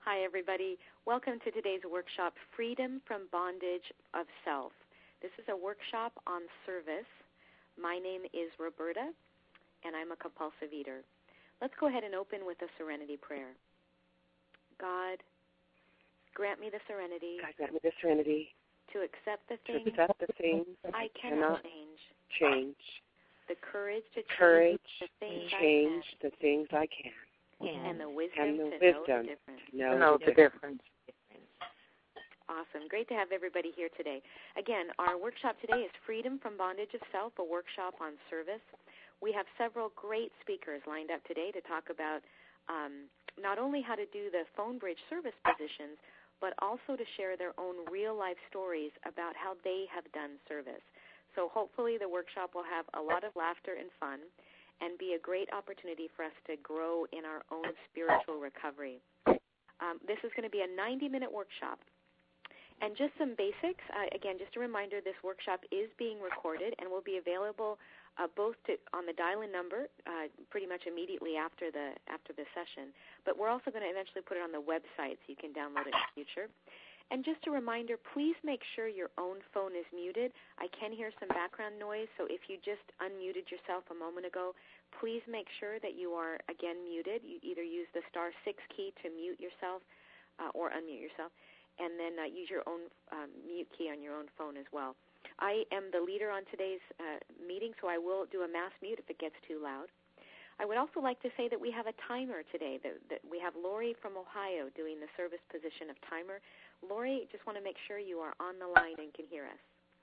Hi, everybody. Welcome to today's workshop, Freedom from Bondage of Self. This is a workshop on service. My name is Roberta, and I'm a compulsive eater. Let's go ahead and open with a serenity prayer. God, grant me the serenity. God, grant me the serenity to accept the things I cannot change. The courage to change the things I can. And the wisdom to know the difference. Awesome. Great to have everybody here today. Again, our workshop today is Freedom from Bondage of Self, a workshop on service. We have several great speakers lined up today to talk about not only how to do the phone bridge service positions, but also to share their own real-life stories about how they have done service. So hopefully the workshop will have a lot of laughter and fun and be a great opportunity for us to grow in our own spiritual recovery. This is going to be a 90-minute workshop. And just some basics, again, just a reminder, this workshop is being recorded and will be available both on the dial-in number pretty much immediately after the session. But we're also going to eventually put it on the website so you can download it in the future. And just a reminder, please make sure your own phone is muted. I can hear some background noise, so if you just unmuted yourself a moment ago, please make sure that you are, again, muted. You either use the *6 key to mute yourself or unmute yourself, and then use your own mute key on your own phone as well. I am the leader on today's meeting, so I will do a mass mute if it gets too loud. I would also like to say that we have a timer today. That we have Lori from Ohio doing the service position of timer. Lori, just want to make sure you are on the line and can hear us.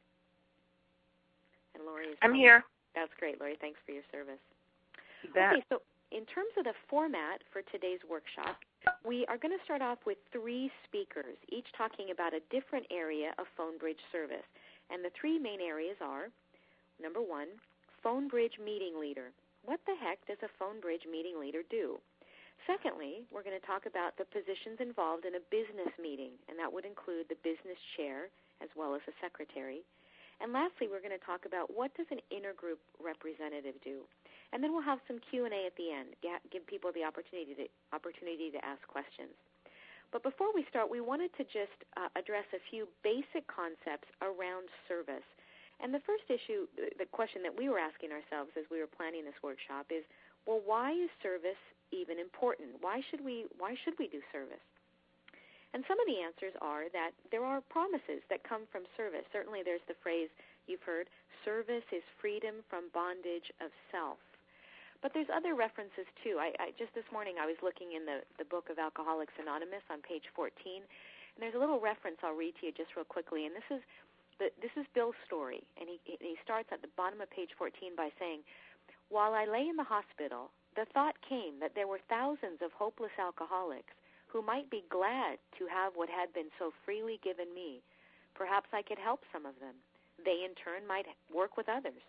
And Lori is I'm here. That's great, Lori. Thanks for your service. Okay, so in terms of the format for today's workshop, we are going to start off with 3 speakers, each talking about a different area of phone bridge service. And the 3 main areas are, number 1, phone bridge meeting leader. What the heck does a phone bridge meeting leader do? Secondly, we're going to talk about the positions involved in a business meeting, and that would include the business chair as well as the secretary. And lastly, we're going to talk about what does an intergroup representative do? And then we'll have some Q&A at the end, give people the opportunity to ask questions. But before we start, we wanted to just address a few basic concepts around service. And the first issue, the question that we were asking ourselves as we were planning this workshop is, well, why is service even important? Why should we do service? And some of the answers are that there are promises that come from service. Certainly there's the phrase you've heard, service is freedom from bondage of self. But there's other references, too. I just this morning I was looking in the book of Alcoholics Anonymous on page 14, and there's a little reference I'll read to you just real quickly, and this is Bill's story, and he starts at the bottom of page 14 by saying, while I lay in the hospital, the thought came that there were thousands of hopeless alcoholics who might be glad to have what had been so freely given me. Perhaps I could help some of them. They, in turn, might work with others.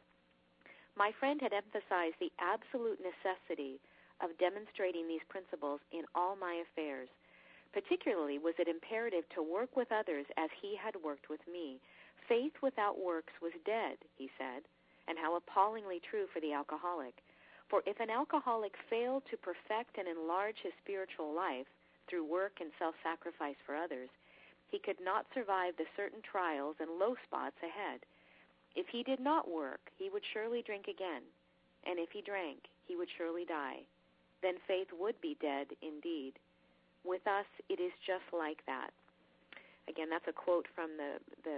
My friend had emphasized the absolute necessity of demonstrating these principles in all my affairs. Particularly was it imperative to work with others as he had worked with me. Faith without works was dead, he said, and how appallingly true for the alcoholic. For if an alcoholic failed to perfect and enlarge his spiritual life through work and self-sacrifice for others, he could not survive the certain trials and low spots ahead. If he did not work, he would surely drink again, and if he drank, he would surely die. Then faith would be dead indeed. With us, it is just like that. Again, that's a quote from the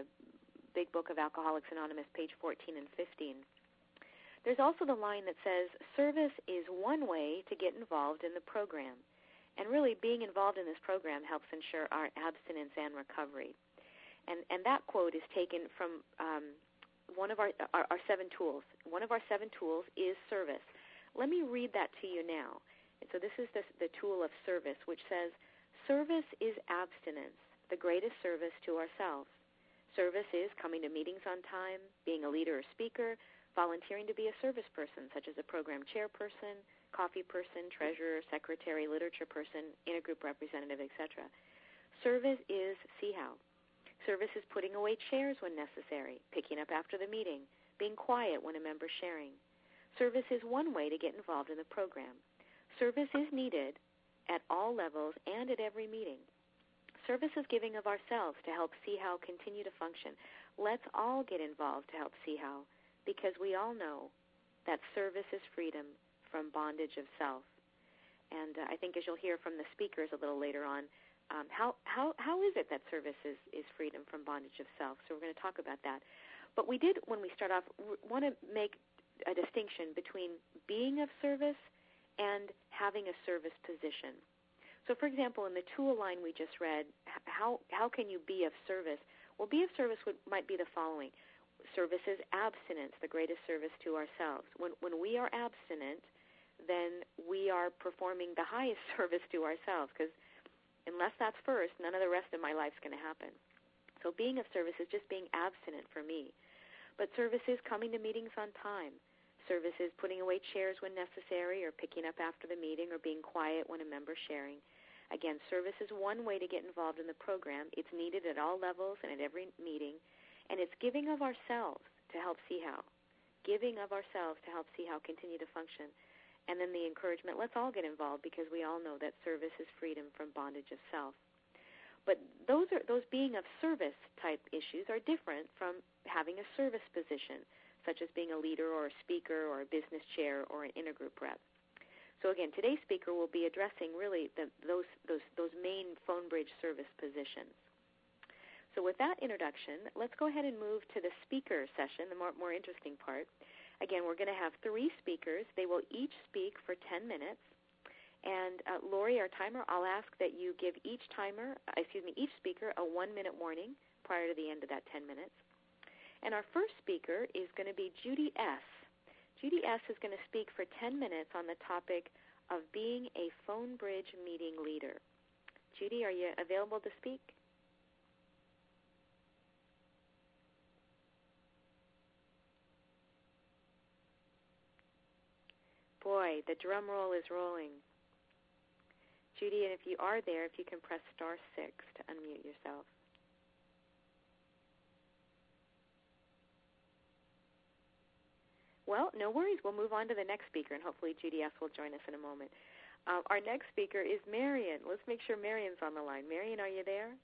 Big Book of Alcoholics Anonymous, page 14 and 15. There's also the line that says, service is one way to get involved in the program. And really, being involved in this program helps ensure our abstinence and recovery. And that quote is taken from one of our 7 tools. One of our 7 tools is service. Let me read that to you now. And so this is the tool of service, which says, service is abstinence, the greatest service to ourselves. Service is coming to meetings on time, being a leader or speaker, volunteering to be a service person, such as a program chairperson, coffee person, treasurer, secretary, literature person, intergroup representative, etc. Service is see how. Service is putting away chairs when necessary, picking up after the meeting, being quiet when a member's sharing. Service is one way to get involved in the program. Service is needed, at all levels and at every meeting. Service is giving of ourselves to help see how continue to function. Let's all get involved to help see how, because we all know that service is freedom from bondage of self. And I think as you'll hear from the speakers a little later on, how is it that service is freedom from bondage of self? So we're going to talk about that. But we did, when we start off, want to make a distinction between being of service and having a service position. So, for example, in the tool line we just read, how can you be of service? Well, be of service might be the following. Service is abstinence, the greatest service to ourselves. When we are abstinent, then we are performing the highest service to ourselves, because unless that's first, none of the rest of my life's going to happen. So being of service is just being abstinent for me. But service is coming to meetings on time. Service is putting away chairs when necessary, or picking up after the meeting, or being quiet when a member's sharing. Again, service is one way to get involved in the program. It's needed at all levels and at every meeting. And it's giving of ourselves to help see how. Giving of ourselves to help see how continue to function. And then the encouragement, let's all get involved, because we all know that service is freedom from bondage of self. But those being of service type issues are different from having a service position, such as being a leader or a speaker or a business chair or an intergroup rep. So again, today's speaker will be addressing really those main phone bridge service positions. So with that introduction, let's go ahead and move to the speaker session, the more interesting part. Again, we're going to have 3 speakers. They will each speak for 10 minutes. And Lori, our timer, I'll ask that you give each speaker a 1-minute warning prior to the end of that 10 minutes. And our first speaker is going to be Judy S. Judy S. is going to speak for 10 minutes on the topic of being a phone bridge meeting leader. Judy, are you available to speak? Boy, the drum roll is rolling. Judy, and if you are there, if you can press *6 to unmute yourself. Well, no worries. We'll move on to the next speaker, and hopefully Judy S. will join us in a moment. Our next speaker is Marion. Let's make sure Marion's on the line. Marion, are you there?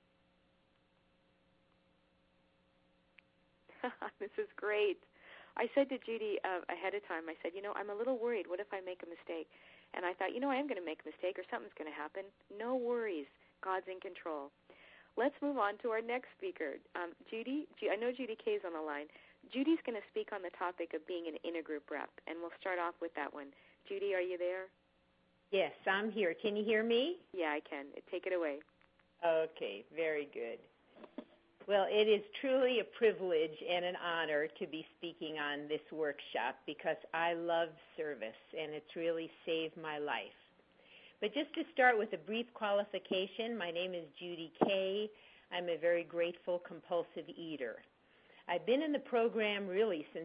This is great. I said to Judy ahead of time, I said, I'm a little worried. What if I make a mistake? And I thought, I am going to make a mistake or something's going to happen. No worries. God's in control. Let's move on to our next speaker. Judy, I know Judy K. is on the line. Judy's going to speak on the topic of being an intergroup rep, and we'll start off with that one. Judy, are you there? Yes, I'm here. Can you hear me? Yeah, I can. Take it away. Okay, very good. Well, it is truly a privilege and an honor to be speaking on this workshop because I love service, and it's really saved my life. But just to start with a brief qualification, my name is Judy K. I'm a very grateful, compulsive eater. I've been in the program really since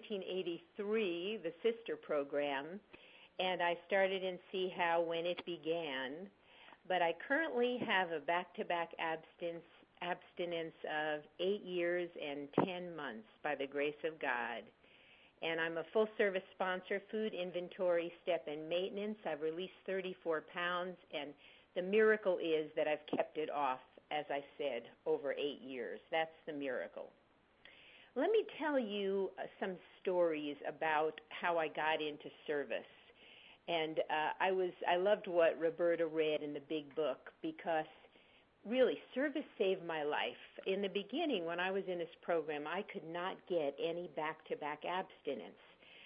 1983, the sister program, and I started in See How when it began. But I currently have a back-to-back abstinence of 8 years and 10 months by the grace of God. And I'm a full-service sponsor, food inventory, step, and maintenance. I've released 34 pounds, and the miracle is that I've kept it off, as I said, over 8 years. That's the miracle. Let me tell you some stories about how I got into service. And I loved what Roberta read in the big book because really service saved my life. In the beginning, when I was in this program, I could not get any back-to-back abstinence.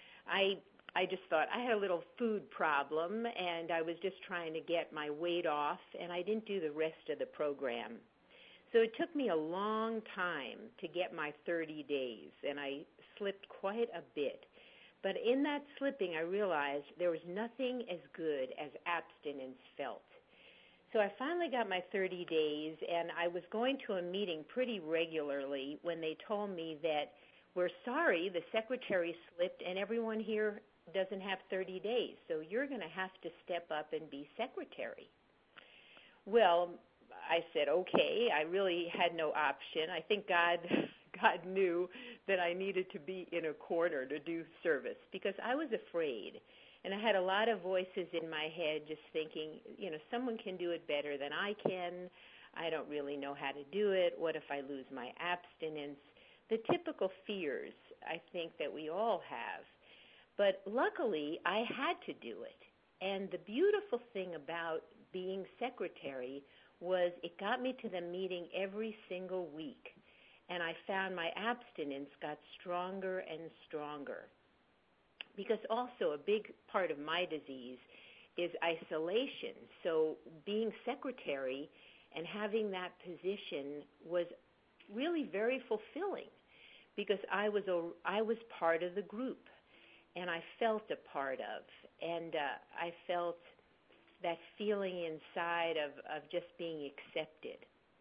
I just thought I had a little food problem, and I was just trying to get my weight off, and I didn't do the rest of the program. So it took me a long time to get my 30 days, and I slipped quite a bit. But in that slipping, I realized there was nothing as good as abstinence felt. So I finally got my 30 days, and I was going to a meeting pretty regularly when they told me that we're sorry, the secretary slipped, and everyone here doesn't have 30 days, so you're going to have to step up and be secretary. Well, I said, okay. I really had no option. I think God knew that I needed to be in a corner to do service because I was afraid And I had a lot of voices in my head just thinking, someone can do it better than I can. I don't really know how to do it. What if I lose my abstinence? The typical fears, I think, that we all have. But luckily, I had to do it. And the beautiful thing about being secretary was it got me to the meeting every single week. And I found my abstinence got stronger and stronger. Because also a big part of my disease is isolation. So being secretary and having that position was really very fulfilling because I was part of the group and I felt a part of, and I felt that feeling inside of just being accepted.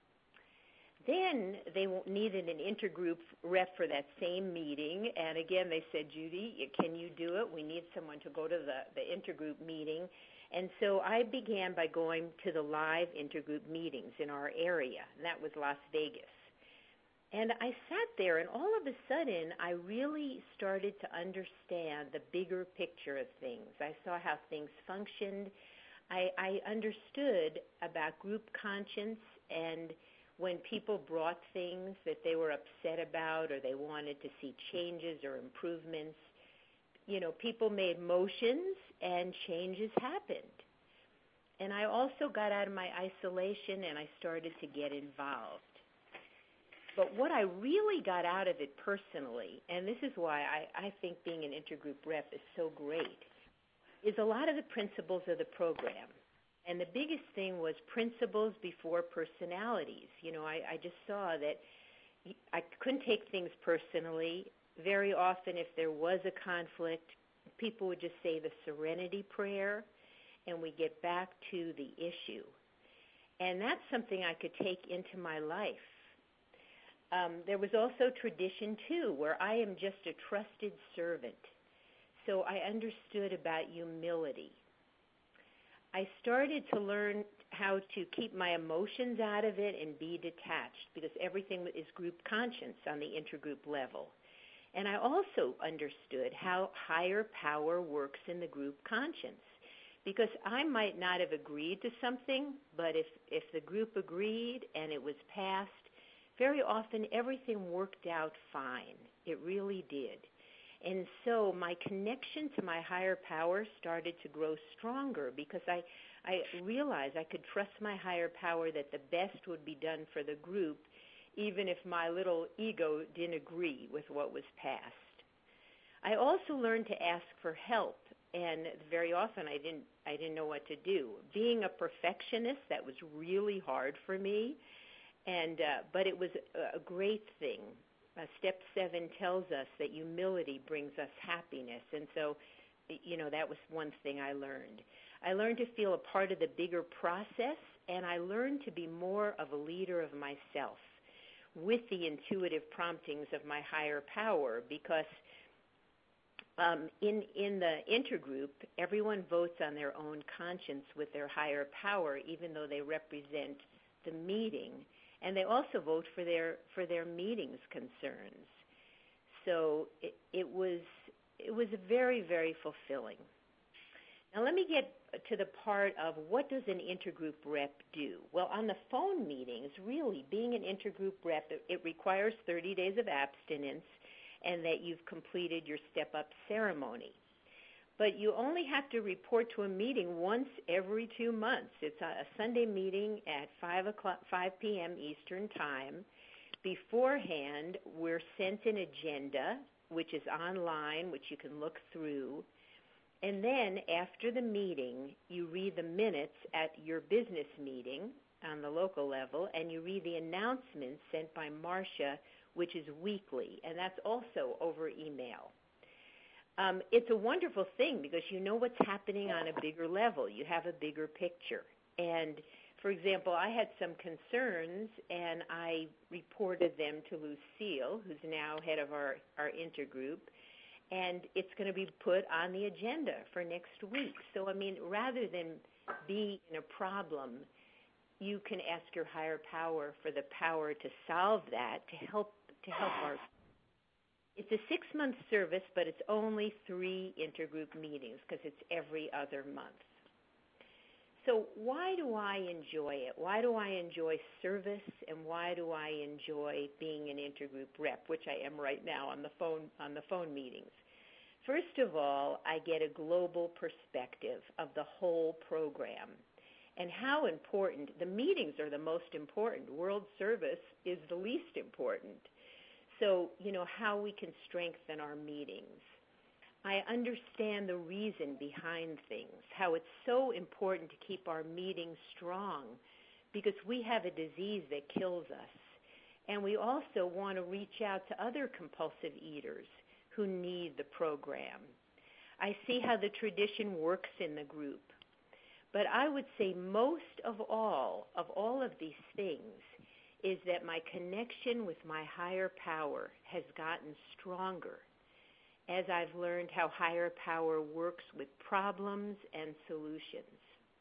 Then they needed an intergroup rep for that same meeting, and again they said, Judy, can you do it? We need someone to go to the intergroup meeting. And so I began by going to the live intergroup meetings in our area, and that was Las Vegas. And I sat there, and all of a sudden, I really started to understand the bigger picture of things. I saw how things functioned. I understood about group conscience, and when people brought things that they were upset about or they wanted to see changes or improvements, people made motions and changes happened. And I also got out of my isolation and I started to get involved. But what I really got out of it personally, and this is why I think being an intergroup rep is so great, is a lot of the principles of the program. And the biggest thing was principles before personalities. I just saw that I couldn't take things personally. Very often if there was a conflict, people would just say the serenity prayer, and we get back to the issue. And that's something I could take into my life. There was also tradition, too, where I am just a trusted servant. So I understood about humility. I started to learn how to keep my emotions out of it and be detached because everything is group conscience on the intergroup level. And I also understood how higher power works in the group conscience because I might not have agreed to something, but if the group agreed and it was passed, very often everything worked out fine. It really did. And so my connection to my higher power started to grow stronger because I realized I could trust my higher power that the best would be done for the group, even if my little ego didn't agree with what was passed. I also learned to ask for help, and very often I didn't know what to do. Being a perfectionist, that was really hard for me, but it was a great thing. Step 7 tells us that humility brings us happiness, and so, that was one thing I learned. I learned to feel a part of the bigger process, and I learned to be more of a leader of myself with the intuitive promptings of my higher power because in the intergroup, everyone votes on their own conscience with their higher power, even though they represent the meeting. And they also vote for their meetings concerns. So it was very, very fulfilling. Now let me get to the part of what does an intergroup rep do? Well, on the phone meetings, really, being an intergroup rep, it requires 30 days of abstinence and that you've completed your step-up ceremony. But you only have to report to a meeting once every 2 months. It's a Sunday meeting at 5 p.m. Eastern Time. Beforehand, we're sent an agenda, which is online, which you can look through. And then after the meeting, you read the minutes at your business meeting on the local level, and you read the announcements sent by Marcia, which is weekly, and that's also over email. It's a wonderful thing because you know what's happening on a bigger level. You have a bigger picture. And, for example, I had some concerns, and I reported them to Lucille, who's now head of our intergroup, and it's going to be put on the agenda for next week. So, rather than be in a problem, you can ask your higher power for the power to solve that, to help our. It's a 6-month service, but it's only 3 intergroup meetings because it's every other month. So why do I enjoy it? Why do I enjoy service, and why do I enjoy being an intergroup rep, which I am right now on the phone meetings? First of all, I get a global perspective of the whole program and how important. The meetings are the most important. World service is the least important. So, how we can strengthen our meetings. I understand the reason behind things, how it's so important to keep our meetings strong because we have a disease that kills us. And we also want to reach out to other compulsive eaters who need the program. I see how the tradition works in the group. But I would say most of all of these things, is that my connection with my higher power has gotten stronger as I've learned how higher power works with problems and solutions.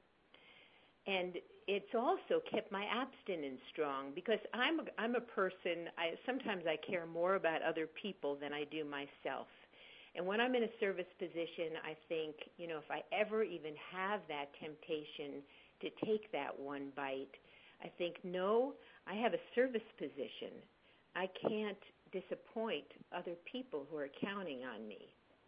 And it's also kept my abstinence strong because I'm a person, sometimes I care more about other people than I do myself. And when I'm in a service position, I think, if I ever even have that temptation to take that one bite, I think, no, I have a service position. I can't disappoint other people who are counting on me.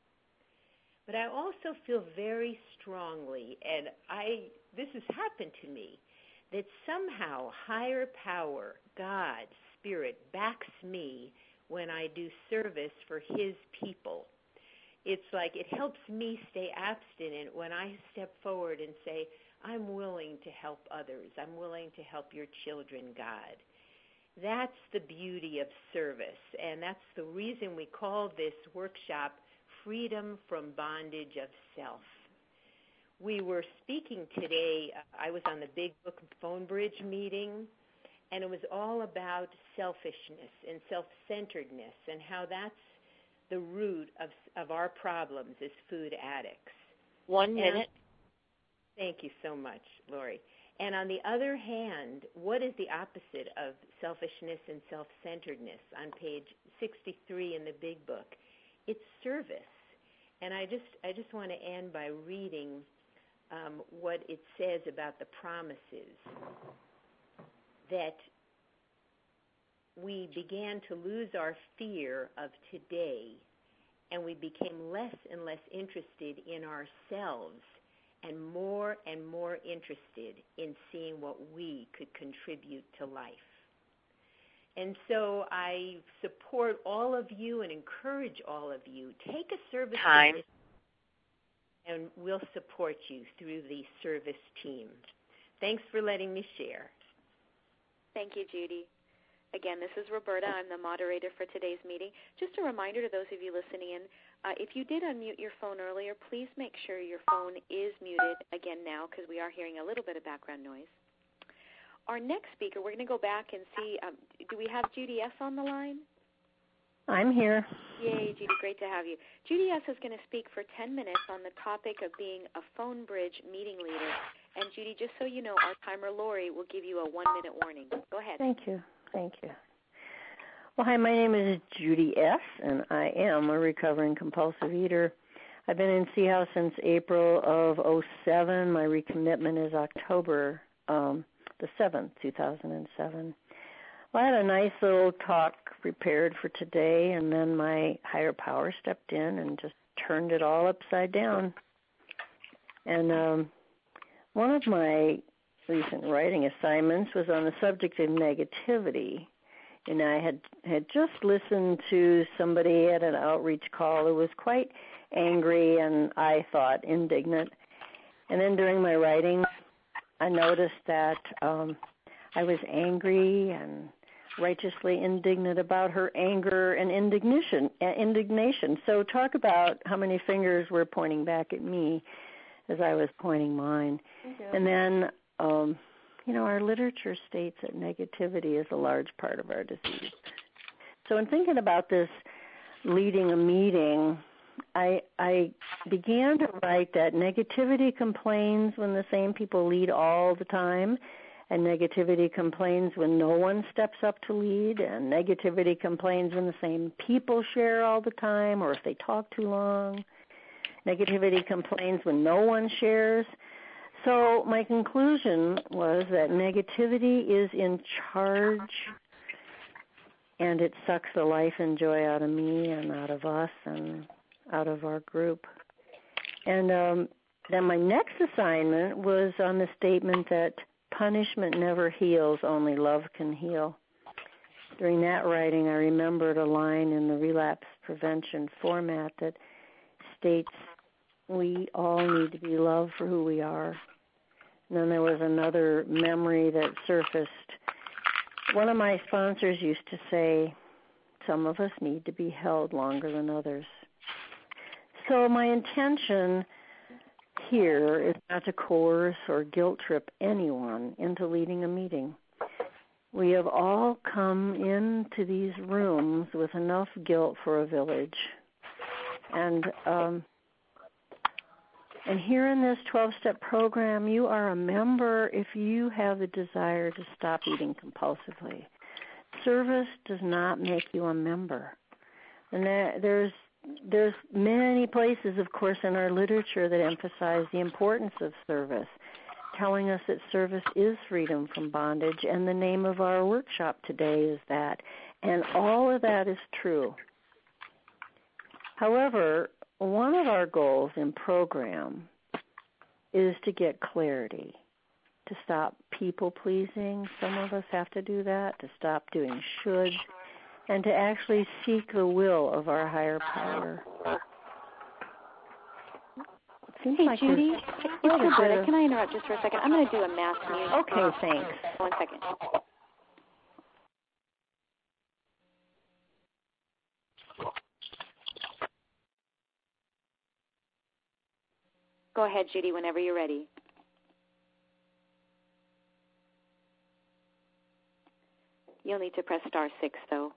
But I also feel very strongly, and this has happened to me, that somehow higher power, God, Spirit, backs me when I do service for His people. It's like it helps me stay abstinent when I step forward and say, I'm willing to help others. I'm willing to help your children, God. That's the beauty of service, and that's the reason we call this workshop Freedom from Bondage of Self. We were speaking today, I was on the Big Book Phone Bridge meeting, and it was all about selfishness and self-centeredness and how that's the root of our problems as food addicts. 1 minute. Thank you so much, Lori. And on the other hand, what is the opposite of selfishness and self-centeredness on page 63 in the Big Book? It's service. And I just want to end by reading what it says about the promises, that we began to lose our fear of today, and we became less and less interested in ourselves and more interested in seeing what we could contribute to life. And so I support all of you and encourage all of you, take a service position, and we'll support you through the service team. Thanks for letting me share. Thank you, Judy. Again, this is Roberta. I'm the moderator for today's meeting. Just a reminder to those of you listening in, if you did unmute your phone earlier, please make sure your phone is muted again now because we are hearing a little bit of background noise. Our next speaker, we're going to go back and see, do we have Judy S. on the line? I'm here. Yay, Judy, great to have you. Judy S. is going to speak for 10 minutes on the topic of being a phone bridge meeting leader. And Judy, just so you know, our timer, Lori, will give you a 1-minute warning. Go ahead. Thank you. Well, hi, my name is Judy S., and I am a recovering compulsive eater. I've been in C-House since April of 2007. My recommitment is October the 7th, 2007. Well, I had a nice little talk prepared for today, and then my higher power stepped in and just turned it all upside down. And one of my recent writing assignments was on the subject of negativity. And I had just listened to somebody at an outreach call who was quite angry and I thought indignant. And then during my writing, I noticed that I was angry and righteously indignant about her anger and indignation. So talk about how many fingers were pointing back at me as I was pointing mine. And then our literature states that negativity is a large part of our disease. So in thinking about this leading a meeting, I began to write that negativity complains when the same people lead all the time, And negativity complains when no one steps up to lead, and negativity complains when the same people share all the time or if they talk too long. Negativity complains when no one shares. So my conclusion was that negativity is in charge, and it sucks the life and joy out of me and out of us and out of our group. And then my next assignment was on the statement that punishment never heals, only love can heal. During that writing, I remembered a line in the relapse prevention format that states we all need to be loved for who we are. And then there was another memory that surfaced. One of my sponsors used to say, some of us need to be held longer than others. So my intention here is not to coerce or guilt trip anyone into leading a meeting. We have all come into these rooms with enough guilt for a village. And here in this 12-step program, you are a member if you have the desire to stop eating compulsively. Service does not make you a member. And there's many places, of course, in our literature that emphasize the importance of service, telling us that service is freedom from bondage, and the name of our workshop today is that. And all of that is true. However, one of our goals in program is to get clarity, to stop people-pleasing. Some of us have to do that, to stop doing shoulds, and to actually seek the will of our higher power. Hey, Judy, it's Roberta. Can I interrupt just for a second? I'm going to do a mass mute. Okay, thanks. 1 second. Go ahead, Judy, whenever you're ready. You'll need to press *6, though.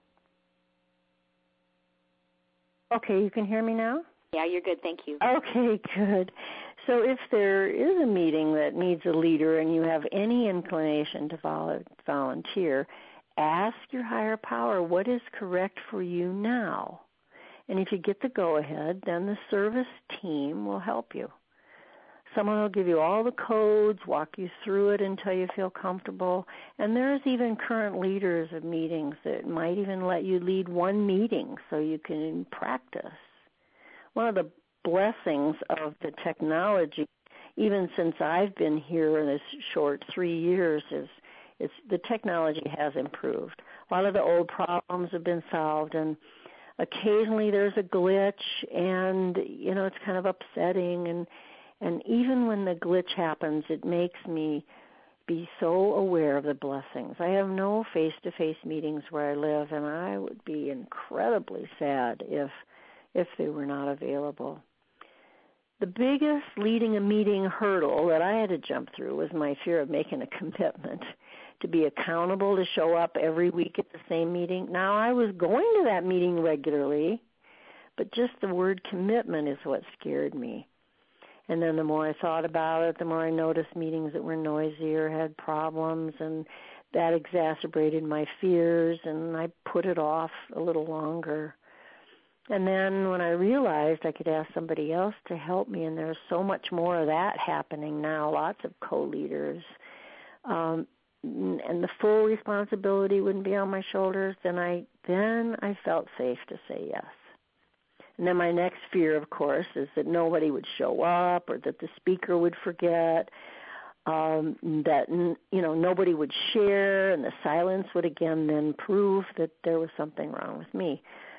Okay, you can hear me now? Yeah, you're good. Thank you. Okay, good. So if there is a meeting that needs a leader and you have any inclination to volunteer, ask your higher power what is correct for you now. And if you get the go-ahead, then the service team will help you. Someone will give you all the codes, walk you through it until you feel comfortable. And there's even current leaders of meetings that might even let you lead one meeting so you can practice. One of the blessings of the technology, even since I've been here in this short 3 years, is the technology has improved. A lot of the old problems have been solved, and occasionally there's a glitch, and, it's kind of upsetting, and even when the glitch happens, it makes me be so aware of the blessings. I have no face-to-face meetings where I live, and I would be incredibly sad if they were not available. The biggest leading a meeting hurdle that I had to jump through was my fear of making a commitment to be accountable to show up every week at the same meeting. Now, I was going to that meeting regularly, but just the word commitment is what scared me. And then the more I thought about it, the more I noticed meetings that were noisy or had problems, and that exacerbated my fears, and I put it off a little longer. And then when I realized I could ask somebody else to help me, and there's so much more of that happening now, lots of co-leaders, and the full responsibility wouldn't be on my shoulders, then I felt safe to say yes. And then my next fear, of course, is that nobody would show up or that the speaker would forget, that, nobody would share, and the silence would again then prove that there was something wrong with me.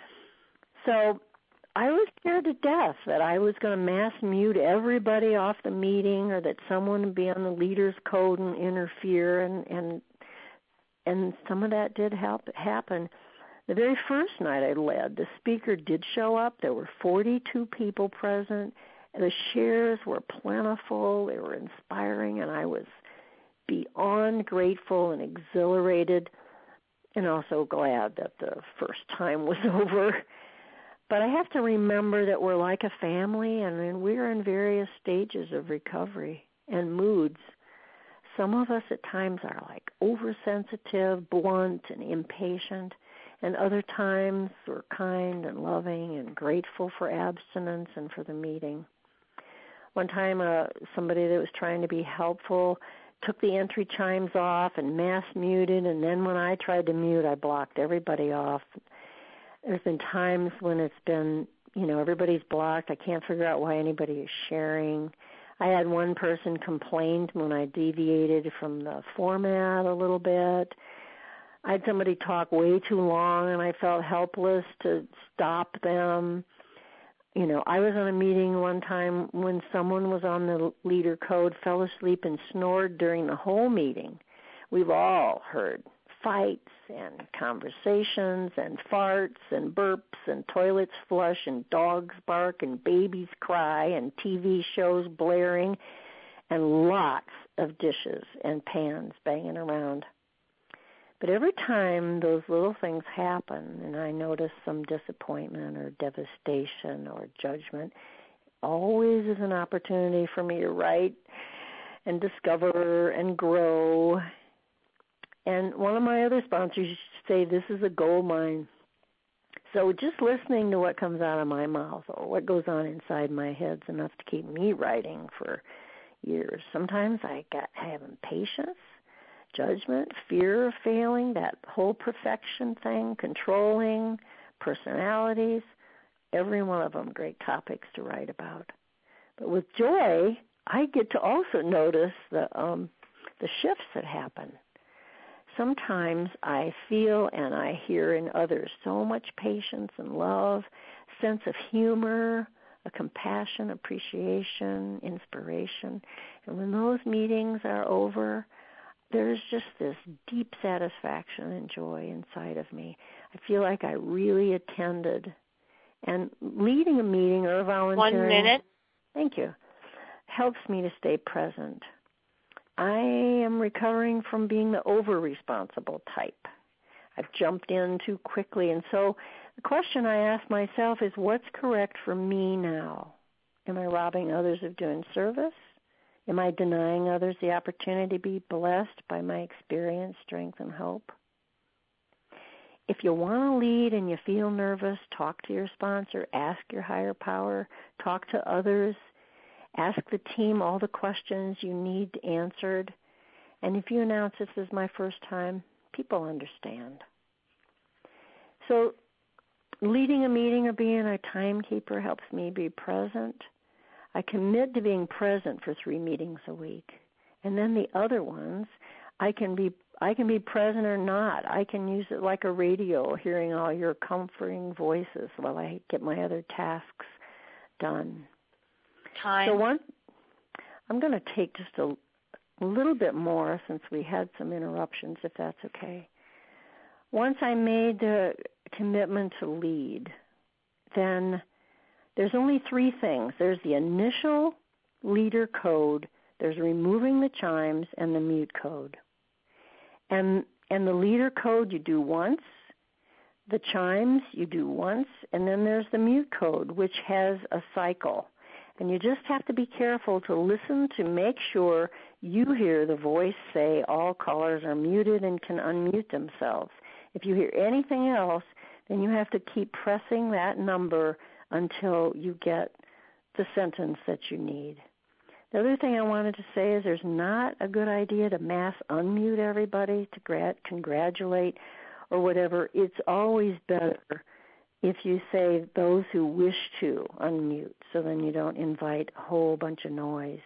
So I was scared to death that I was going to mass mute everybody off the meeting, or that someone would be on the leader's code and interfere, and some of that did happen. The very first night I led, the speaker did show up. There were 42 people present. The shares were plentiful. They were inspiring, and I was beyond grateful and exhilarated, and also glad that the first time was over. But I have to remember that we're like a family, and we're in various stages of recovery and moods. Some of us at times are like oversensitive, blunt, and impatient, and other times we're kind and loving and grateful for abstinence and for the meeting. One time somebody that was trying to be helpful took the entry chimes off and mass muted, and then when I tried to mute, I blocked everybody off. There's been times when it's been, everybody's blocked. I can't figure out why anybody is sharing. I had one person complain when I deviated from the format a little bit. I had somebody talk way too long, and I felt helpless to stop them. I was on a meeting one time when someone was on the leader code, fell asleep and snored during the whole meeting. We've all heard fights and conversations and farts and burps and toilets flush and dogs bark and babies cry and TV shows blaring and lots of dishes and pans banging around. But every time those little things happen and I notice some disappointment or devastation or judgment, always is an opportunity for me to write and discover and grow. And one of my other sponsors used to say, this is a gold mine. So just listening to what comes out of my mouth or what goes on inside my head is enough to keep me writing for years. Sometimes I have impatience, judgment, fear of failing, that whole perfection thing, controlling, personalities, every one of them great topics to write about. But with joy, I get to also notice the shifts that happen. Sometimes I feel and I hear in others so much patience and love, sense of humor, a compassion, appreciation, inspiration. And when those meetings are over, there's just this deep satisfaction and joy inside of me. I feel like I really attended. And leading a meeting or volunteering, 1 minute. Thank you, helps me to stay present. I am recovering from being the over-responsible type. I've jumped in too quickly. And so the question I ask myself is, what's correct for me now? Am I robbing others of doing service? Am I denying others the opportunity to be blessed by my experience, strength, and hope? If you want to lead and you feel nervous, talk to your sponsor, ask your higher power, talk to others, ask the team all the questions you need answered. And if you announce this is my first time, people understand. So leading a meeting or being a timekeeper helps me be present. I commit to being present for 3 meetings a week. And then the other ones, I can be present or not. I can use it like a radio, hearing all your comforting voices while I get my other tasks done. Time. So I'm going to take just a little bit more since we had some interruptions, if that's okay. Once I made the commitment to lead, then there's only 3 things. There's the initial leader code, there's removing the chimes, and the mute code. And the leader code you do once, the chimes you do once, and then there's the mute code, which has a cycle. And you just have to be careful to listen to make sure you hear the voice say all callers are muted and can unmute themselves. If you hear anything else, then you have to keep pressing that number until you get the sentence that you need. The other thing I wanted to say is there's not a good idea to mass unmute everybody, to congratulate or whatever. It's always better if you say those who wish to unmute, so then you don't invite a whole bunch of noise.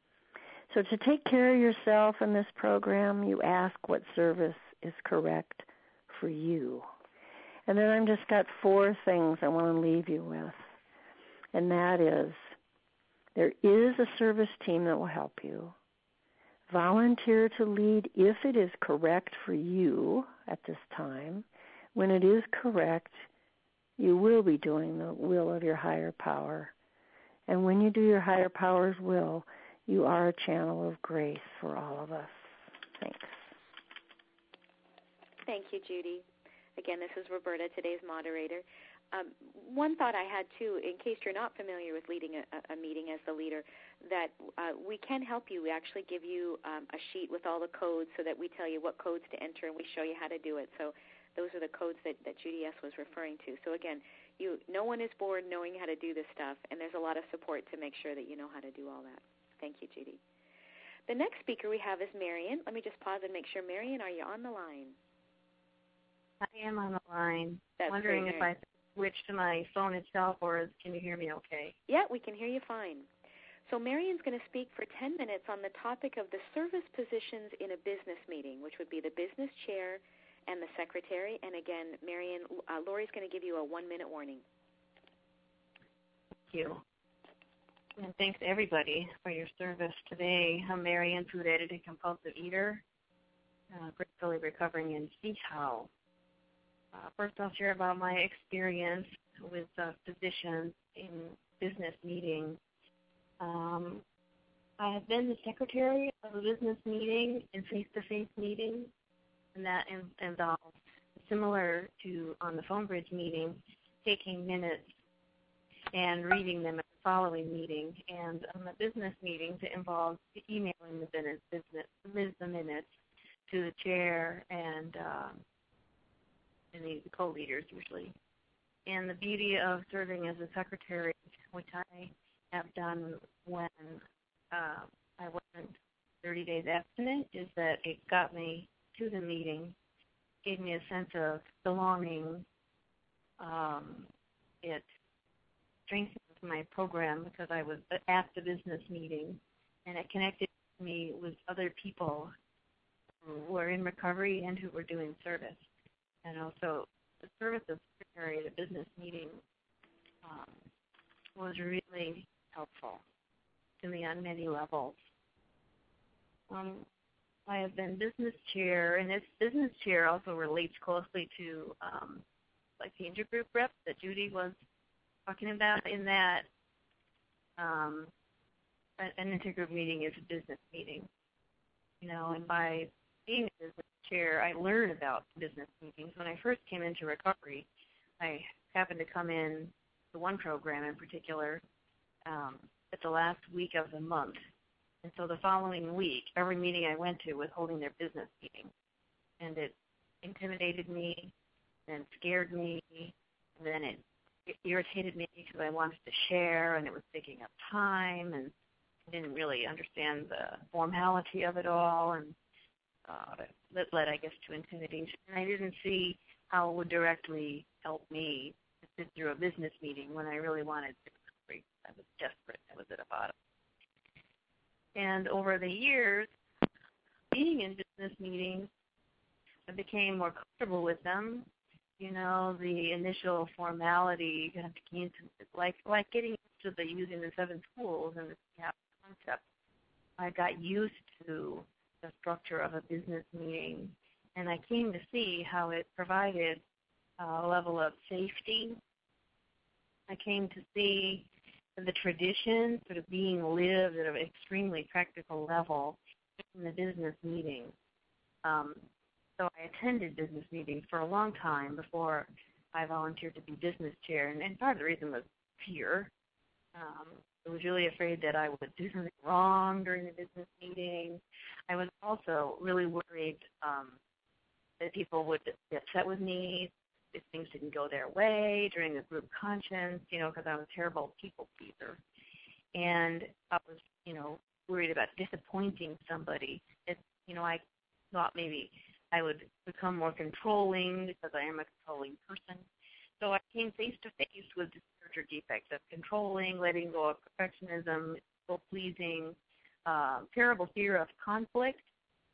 So to take care of yourself in this program, you ask what service is correct for you. And then I've just got 4 things I want to leave you with. And that is, there is a service team that will help you. Volunteer to lead if it is correct for you at this time. When it is correct, you will be doing the will of your higher power. And when you do your higher power's will, you are a channel of grace for all of us. Thanks. Thank you, Judy. Again, this is Roberta, today's moderator. One thought I had, too, in case you're not familiar with leading a meeting as the leader, that we can help you. We actually give you a sheet with all the codes so that we tell you what codes to enter and we show you how to do it. So those are the codes that Judy S. was referring to. So, again, no one is bored knowing how to do this stuff, and there's a lot of support to make sure that you know how to do all that. Thank you, Judy. The next speaker we have is Marion. Let me just pause and make sure. Marion, are you on the line? I am on the line. That's wondering great, if I switch to my phone itself, or can you hear me okay? Yeah, we can hear you fine. So Marion's going to speak for 10 minutes on the topic of the service positions in a business meeting, which would be the business chair and the secretary. And again, Marion, Lori's going to give you a 1-minute warning. Thank you. And thanks to everybody for your service today. I'm Marion, food addict and compulsive eater, gratefully recovering in Seattle. First, I'll share about my experience with physicians in business meetings. I have been the secretary of a business meeting and face-to-face meeting, and that involves, similar to on the phone bridge meeting, taking minutes and reading them at the following meeting. And on the business meetings, it involves emailing the minutes to the chair and the co-leaders usually. And the beauty of serving as a secretary, which I have done when I wasn't 30 days abstinent, is that it got me to the meeting, gave me a sense of belonging. It strengthened my program because I was at the business meeting, and it connected me with other people who were in recovery and who were doing service. And also, the service of secretary at a business meeting was really helpful to me on many levels. I have been business chair, and this business chair also relates closely to like the intergroup rep that Judy was talking about, in that an intergroup meeting is a business meeting. And by being a business chair, I learned about business meetings. When I first came into recovery, I happened to come in to one program in particular at the last week of the month. And so the following week, every meeting I went to was holding their business meeting. And it intimidated me and scared me, and then it irritated me because I wanted to share, and it was taking up time, and I didn't really understand the formality of it all, and that led, I guess, to intimidation. And I didn't see how it would directly help me to sit through a business meeting when I really wanted to. I was desperate. I was at a bottom. And over the years, being in business meetings, I became more comfortable with them. The initial formality kind of became like getting into using the 7 tools and the concept. I got used to the structure of a business meeting, and I came to see how it provided a level of safety. I came to see the tradition sort of being lived at an extremely practical level in the business meeting. So I attended business meetings for a long time before I volunteered to be business chair, and part of the reason was fear. I was really afraid that I would do something wrong during the business meeting. I was also really worried that people would be upset with me if things didn't go their way during the group conscience, because I'm a terrible people pleaser. And I was, worried about disappointing somebody. I thought maybe I would become more controlling because I am a controlling person. So I came face to face with the character defects of controlling, letting go of perfectionism, people-pleasing, terrible fear of conflict,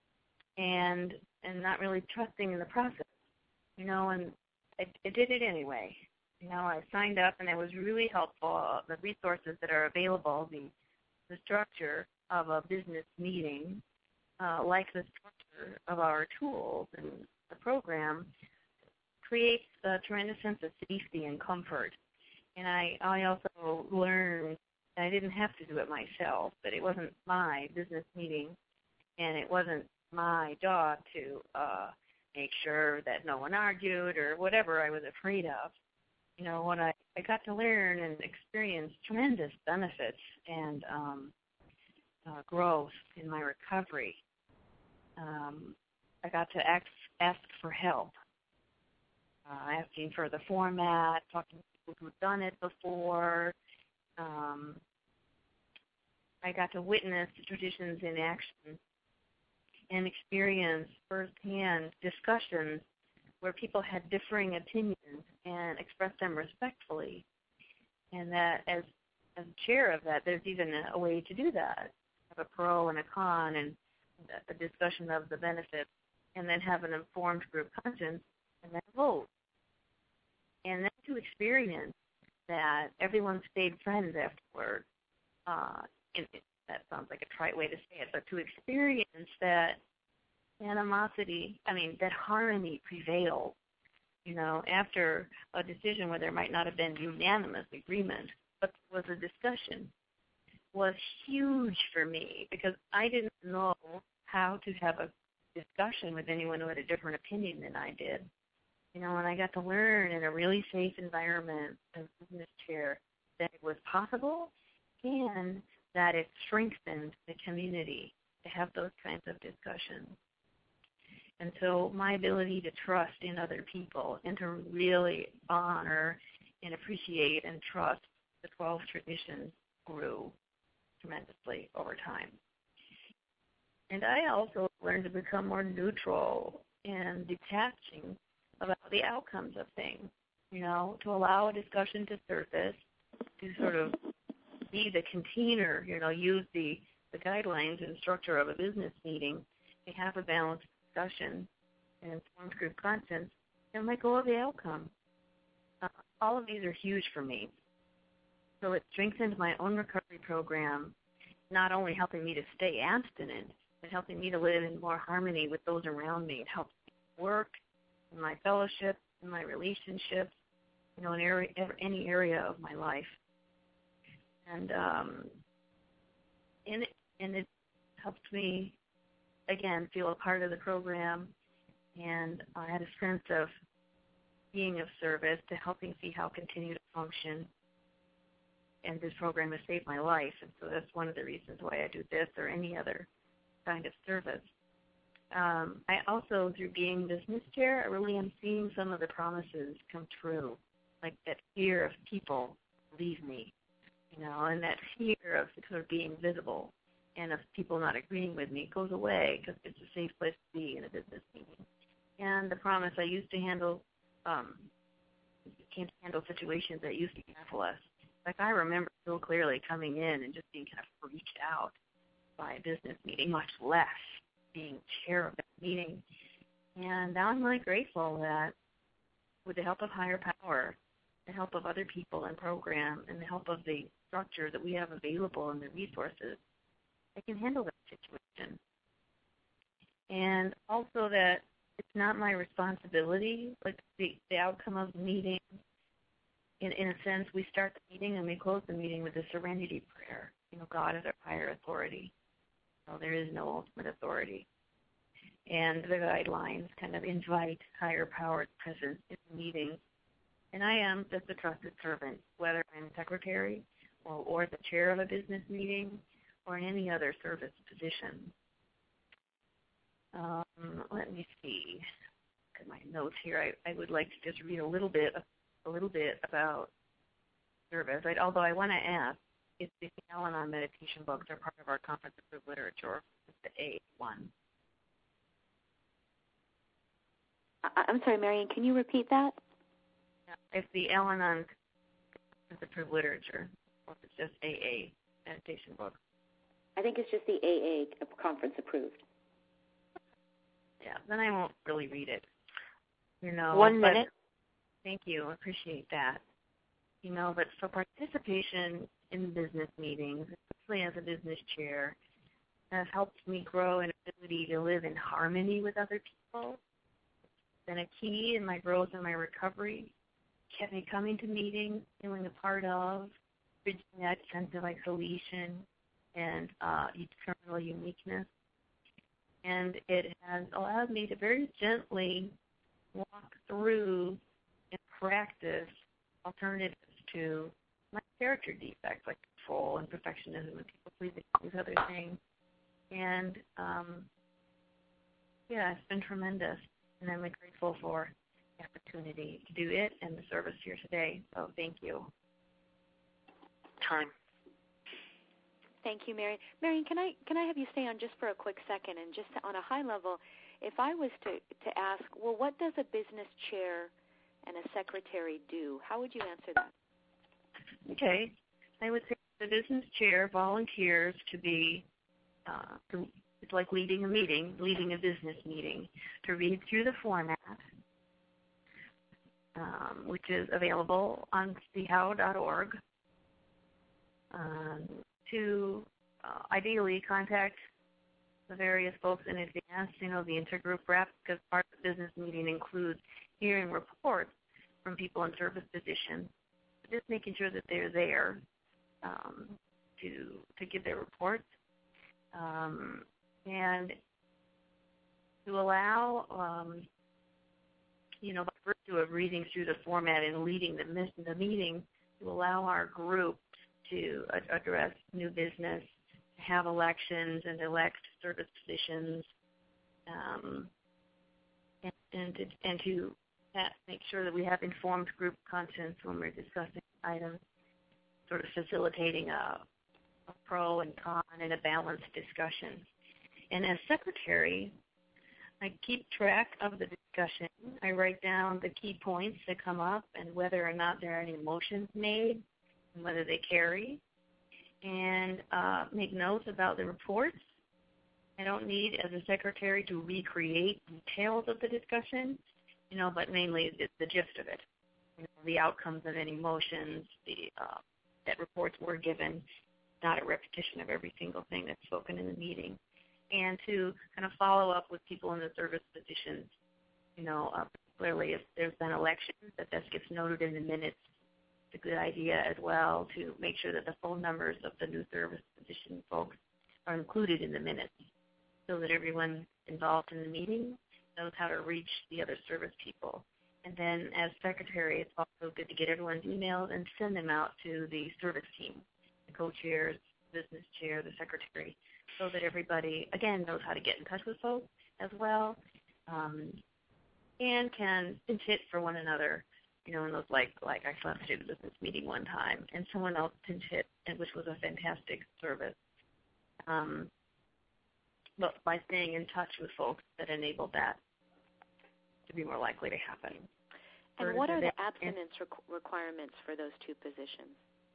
and not really trusting in the process. And I did it anyway. I signed up, and it was really helpful. The resources that are available, the structure of a business meeting, like the structure of our tools and the program, creates a tremendous sense of safety and comfort. And I also learned that I didn't have to do it myself, that it wasn't my business meeting, and it wasn't my job to make sure that no one argued or whatever I was afraid of. When I got to learn and experience tremendous benefits and growth in my recovery. I got to ask for help, asking for the format, talking to people who've done it before. I got to witness the traditions in action and experience firsthand discussions where people had differing opinions and expressed them respectfully. And that as chair of that, there's even a way to do that. Have a pro and a con and a discussion of the benefits, and then have an informed group conscience, and then vote. And then to experience that everyone stayed friends afterward. That sounds like a trite way to say it, but to experience that that harmony prevailed, after a decision where there might not have been unanimous agreement, but there was a discussion, was huge for me because I didn't know how to have a discussion with anyone who had a different opinion than I did. And I got to learn in a really safe environment as business chair that it was possible and that it strengthened the community to have those kinds of discussions. And so my ability to trust in other people and to really honor and appreciate and trust the 12 traditions grew tremendously over time. And I also learned to become more neutral and detaching about the outcomes of things, to allow a discussion to surface, to sort of be the container, use the guidelines and structure of a business meeting to have a balanced discussion and informed group conscience, and let go of the outcome. All of these are huge for me. So it strengthened my own recovery program, not only helping me to stay abstinent, but helping me to live in more harmony with those around me. It helps me work, in my fellowship, in my relationships, in any area of my life. And it helped me, again, feel a part of the program, and I had a sense of being of service to helping see how to continue to function. And this program has saved my life, and so that's one of the reasons why I do this or any other kind of service. I also, through being business chair, I really am seeing some of the promises come true, like that fear of people leave me, and that fear of sort of being visible and of people not agreeing with me goes away because it's a safe place to be in a business meeting. And the promise I used to can't handle situations that used to be less. Like I remember so clearly coming in and just being kind of freaked out by a business meeting, much less being chair of that meeting. And now I'm really grateful that with the help of higher power, the help of other people and program, and the help of the structure that we have available and the resources, I can handle that situation. And also that it's not my responsibility, like the outcome of the meeting. In a sense, we start the meeting and we close the meeting with the serenity prayer. God is our higher authority. There is no ultimate authority. And the guidelines kind of invite higher power presence in the meeting. And I am just a trusted servant, whether I'm secretary or the chair of a business meeting or in any other service position. Let me see. Look at my notes here. I would like to just read a little bit about service. Although I want to ask if the Al-Anon meditation books are part of our Conference Approved Literature, the A one. I'm sorry, Marion, can you repeat that? If the Al-Anon Conference Approved Literature, or if it's just AA meditation books. I think it's just the AA Conference Approved. Yeah, then I won't really read it. 1 minute. Thank you. I appreciate that. But for participation in business meetings, especially as a business chair, has helped me grow an ability to live in harmony with other people. It's been a key in my growth and my recovery. Kept me coming to meetings, feeling a part of, bridging that sense of isolation and eternal uniqueness. And it has allowed me to very gently walk through and practice alternatives to my character defects like control and perfectionism and people pleasing, these other things. And it's been tremendous, and I'm grateful for the opportunity to do it and the service here today. So thank you. Time. Thank you, Marion. Marion, can I have you stay on just for a quick second, and just on a high level, if I was to ask, well, what does a business chair and a secretary do? How would you answer that? Okay. I would say the business chair volunteers to be, it's like leading a meeting, leading a business meeting, to read through the format, which is available on sehow.org, to ideally contact the various folks in advance, the intergroup rep, because part of the business meeting includes hearing reports from people in service positions, just making sure that they're there to give their reports, and to allow, by virtue of reading through the format and leading the meeting, to allow our group to address new business, have elections and elect service positions, and to make sure that we have informed group conscience when we're discussing items, sort of facilitating a pro and con and a balanced discussion. And as secretary, I keep track of the discussion. I write down the key points that come up and whether or not there are any motions made and whether they carry, and make notes about the reports. I don't need, as a secretary, to recreate details of the discussion, but mainly the gist of it, the outcomes of any motions, that reports were given, not a repetition of every single thing that's spoken in the meeting, and to kind of follow up with people in the service positions, particularly if there's been elections, that gets noted in the minutes. It's a good idea as well to make sure that the phone numbers of the new service position folks are included in the minutes so that everyone involved in the meeting knows how to reach the other service people. And then as secretary, it's also good to get everyone's emails and send them out to the service team, the co-chairs, business chair, the secretary, so that everybody, again, knows how to get in touch with folks as well, and can pinch hit for one another. And those like I slept through the business meeting one time, and someone else pinch hit, which was a fantastic service. But by staying in touch with folks, that enabled that to be more likely to happen. And what are the abstinence requirements for those two positions?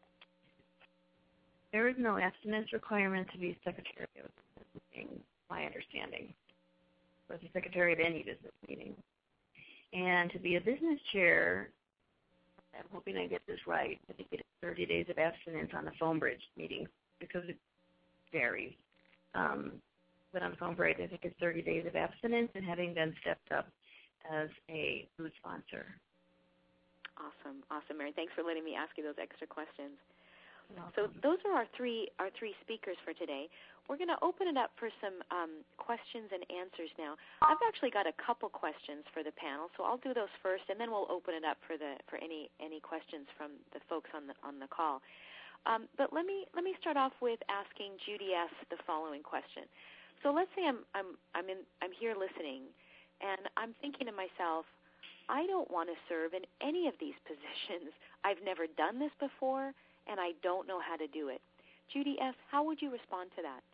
There is no abstinence requirement to be secretary of a business meeting, my understanding, or the secretary of any business meeting. And to be a business chair, I'm hoping I get this right, I think it is 30 days of abstinence on the phone bridge meeting, because it varies. But on phone bridge, I think it's 30 days of abstinence, and having then stepped up as a food sponsor. Awesome, Mary. Thanks for letting me ask you those extra questions. So those are our three speakers for today. We're going to open it up for some questions and answers now. I've actually got a couple questions for the panel, so I'll do those first, and then we'll open it up for any questions from the folks on the call. But let me start off with asking Judy S. the following question. So let's say I'm here listening, and I'm thinking to myself, I don't want to serve in any of these positions. I've never done this before, and I don't know how to do it. Judy S., how would you respond to that?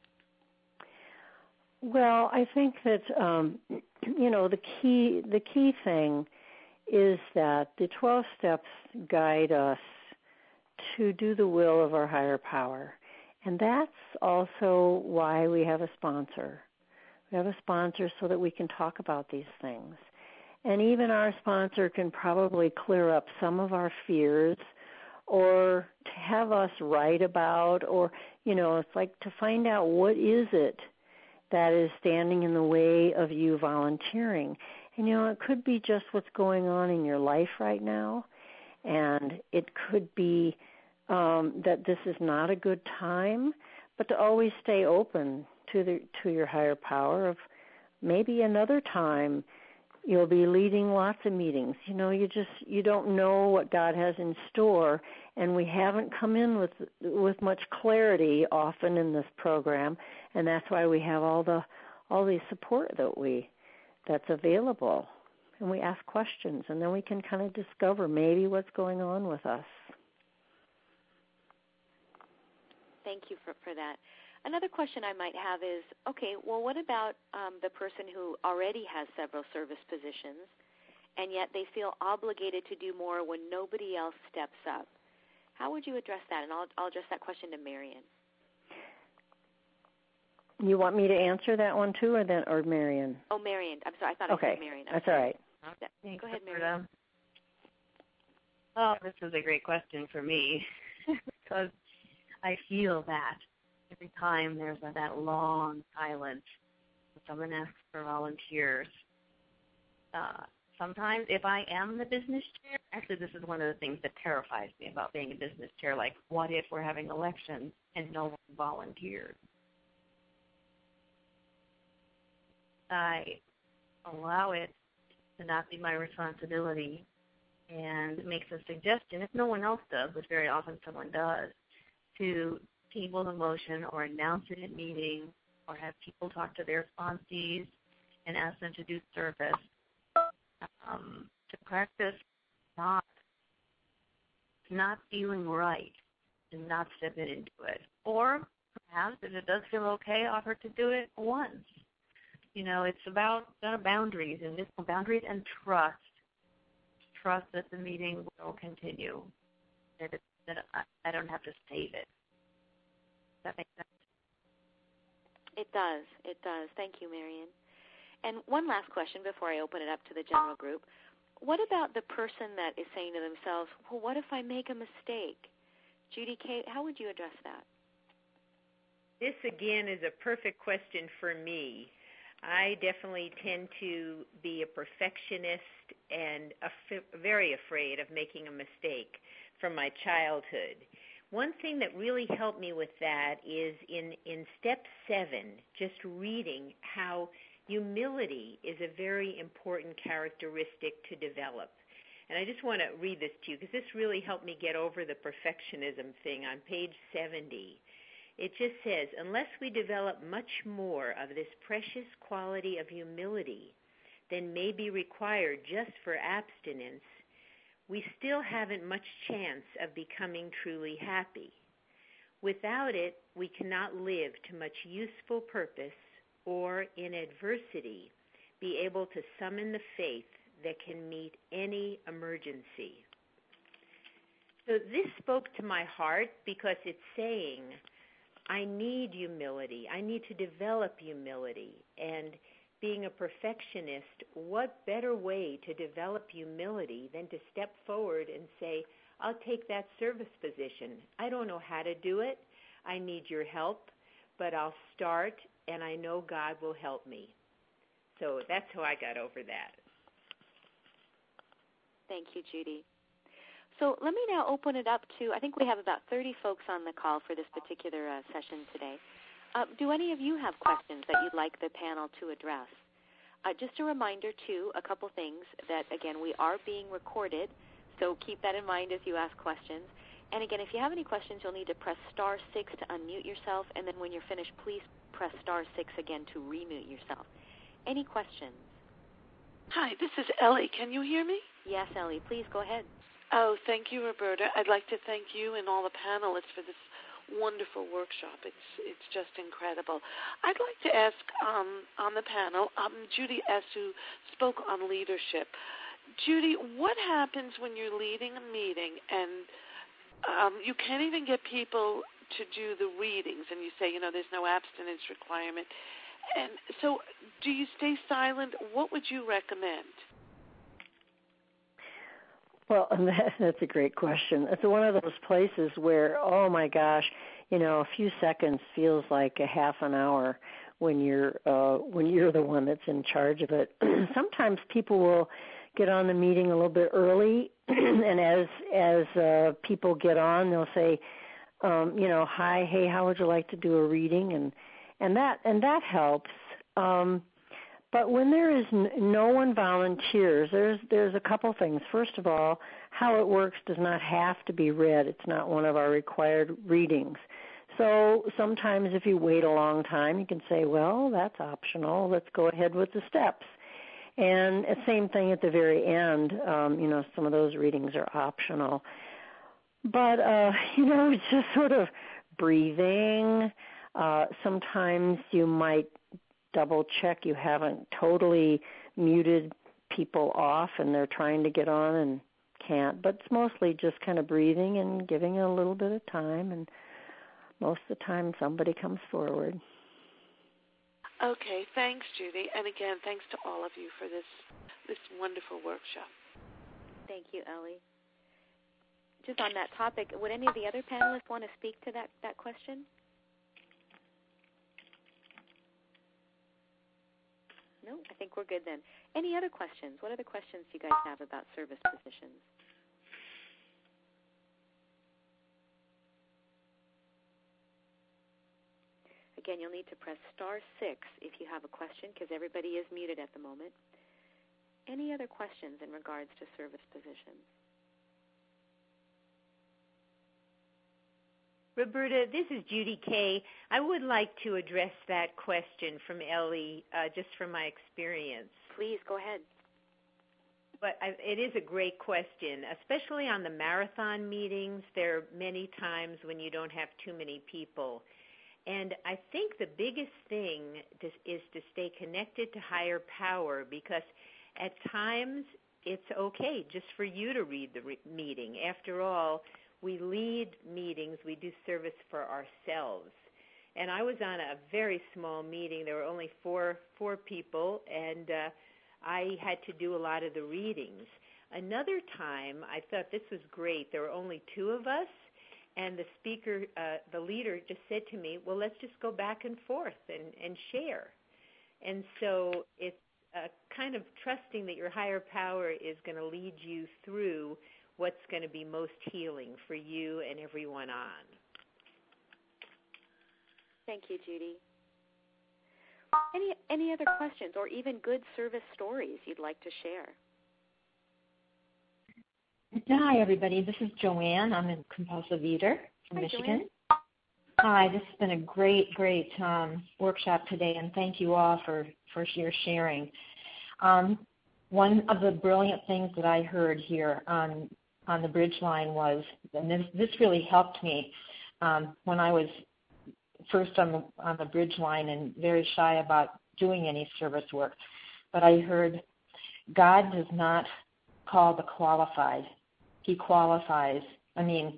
Well, I think that the key thing is that the 12 steps guide us to do the will of our higher power, and that's also why we have a sponsor. We have a sponsor so that we can talk about these things, and even our sponsor can probably clear up some of our fears, or to have us write about, or it's like to find out what is it that is standing in the way of you volunteering. And, it could be just what's going on in your life right now, and it could be that this is not a good time, but to always stay open to your higher power of maybe another time, You'll be leading lots of meetings. You don't know what God has in store, and we haven't come in with much clarity often in this program, and that's why we have all the support that's available. And we ask questions, and then we can kind of discover maybe what's going on with us. Thank you for that. Another question I might have is, okay, well, what about the person who already has several service positions, and yet they feel obligated to do more when nobody else steps up? How would you address that? And I'll address that question to Marion. You want me to answer that one too, or Marion? Oh, Marion. I'm sorry. I thought I said Marion. That's all right. Thanks, go ahead, Marion. Oh, this is a great question for me because I feel that every time there's that long silence, someone asks for volunteers. Sometimes if I am the business chair, actually this is one of the things that terrifies me about being a business chair, like what if we're having elections and no one volunteers? I allow it to not be my responsibility and makes a suggestion, if no one else does, which very often someone does, to table the motion or announce it in meeting or have people talk to their sponsees and ask them to do service, to practice not feeling right and not stepping into it. Or perhaps if it does feel okay, offer to do it once. It's about boundaries and trust. Trust that the meeting will continue, that I don't have to save it. Does that make sense? It does. Thank you, Marion. And one last question before I open it up to the general group. What about the person that is saying to themselves, well, what if I make a mistake? Judy K., how would you address that? This, again, is a perfect question for me. I definitely tend to be a perfectionist and very afraid of making a mistake from my childhood. One thing that really helped me with that is in step 7, just reading how humility is a very important characteristic to develop. And I just want to read this to you because this really helped me get over the perfectionism thing on page 70. It just says, unless we develop much more of this precious quality of humility than may be required just for abstinence, we still haven't much chance of becoming truly happy. Without it, we cannot live to much useful purpose or, in adversity, be able to summon the faith that can meet any emergency. So this spoke to my heart because it's saying, I need humility. I need to develop humility. And being a perfectionist, what better way to develop humility than to step forward and say, I'll take that service position. I don't know how to do it. I need your help, but I'll start, and I know God will help me. So that's how I got over that. Thank you, Judy. So let me now open it up to, I think we have about 30 folks on the call for this particular session today. Do any of you have questions that you'd like the panel to address? Just a reminder, too, a couple things that, again, we are being recorded, so keep that in mind as you ask questions. And, again, if you have any questions, you'll need to press star 6 to unmute yourself, and then when you're finished, please press star 6 again to remute yourself. Any questions? Hi, this is Ellie. Can you hear me? Yes, Ellie. Please go ahead. Oh, thank you, Roberta. I'd like to thank you and all the panelists for this wonderful workshop. It's just incredible. I'd like to ask on the panel, Judy S., who spoke on leadership. Judy, what happens when you're leading a meeting and you can't even get people to do the readings, and you say, there's no abstinence requirement? And so do you stay silent? What would you recommend? Well, that's a great question. It's one of those places where, oh my gosh, a few seconds feels like a half an hour when you're the one that's in charge of it. Sometimes people will get on the meeting a little bit early, and as people get on, they'll say, hi, hey, how would you like to do a reading? And that helps. But when there is no one volunteers, there's a couple things. First of all, how it works does not have to be read. It's not one of our required readings. So sometimes if you wait a long time, you can say, well, that's optional. Let's go ahead with the steps. And same thing at the very end. Some of those readings are optional. But, it's just sort of breathing. Sometimes you might double check you haven't totally muted people off and they're trying to get on and can't. But it's mostly just kind of breathing and giving a little bit of time, and most of the time somebody comes forward. Okay, thanks, Judy. And again, thanks to all of you for this wonderful workshop. Thank you, Ellie. Just on that topic, would any of the other panelists want to speak to that question? No, I think we're good then. Any other questions? What other questions do you guys have about service positions? Again, you'll need to press *6 if you have a question, because everybody is muted at the moment. Any other questions in regards to service positions? Roberta, this is Judy Kay. I would like to address that question from Ellie, just from my experience. Please, go ahead. But it is a great question, especially on the marathon meetings. There are many times when you don't have too many people. And I think the biggest thing is to stay connected to higher power, because at times it's okay just for you to read the meeting. After all, we lead meetings, we do service for ourselves. And I was on a very small meeting. There were only four people, and I had to do a lot of the readings. Another time, I thought this was great. There were only 2 of us, and the speaker, the leader, just said to me, well, let's just go back and forth and share. And so it's kind of trusting that your higher power is going to lead you through what's going to be most healing for you and everyone on. Thank you, Judy. Any other questions or even good service stories you'd like to share? Hi, everybody. This is Joanne. I'm a compulsive eater from Michigan. Joanne. Hi, this has been a great workshop today, and thank you all for your sharing. One of the brilliant things that I heard here on the bridge line was, and this really helped me when I was first on the bridge line and very shy about doing any service work. But I heard, God does not call the qualified. He qualifies. I mean,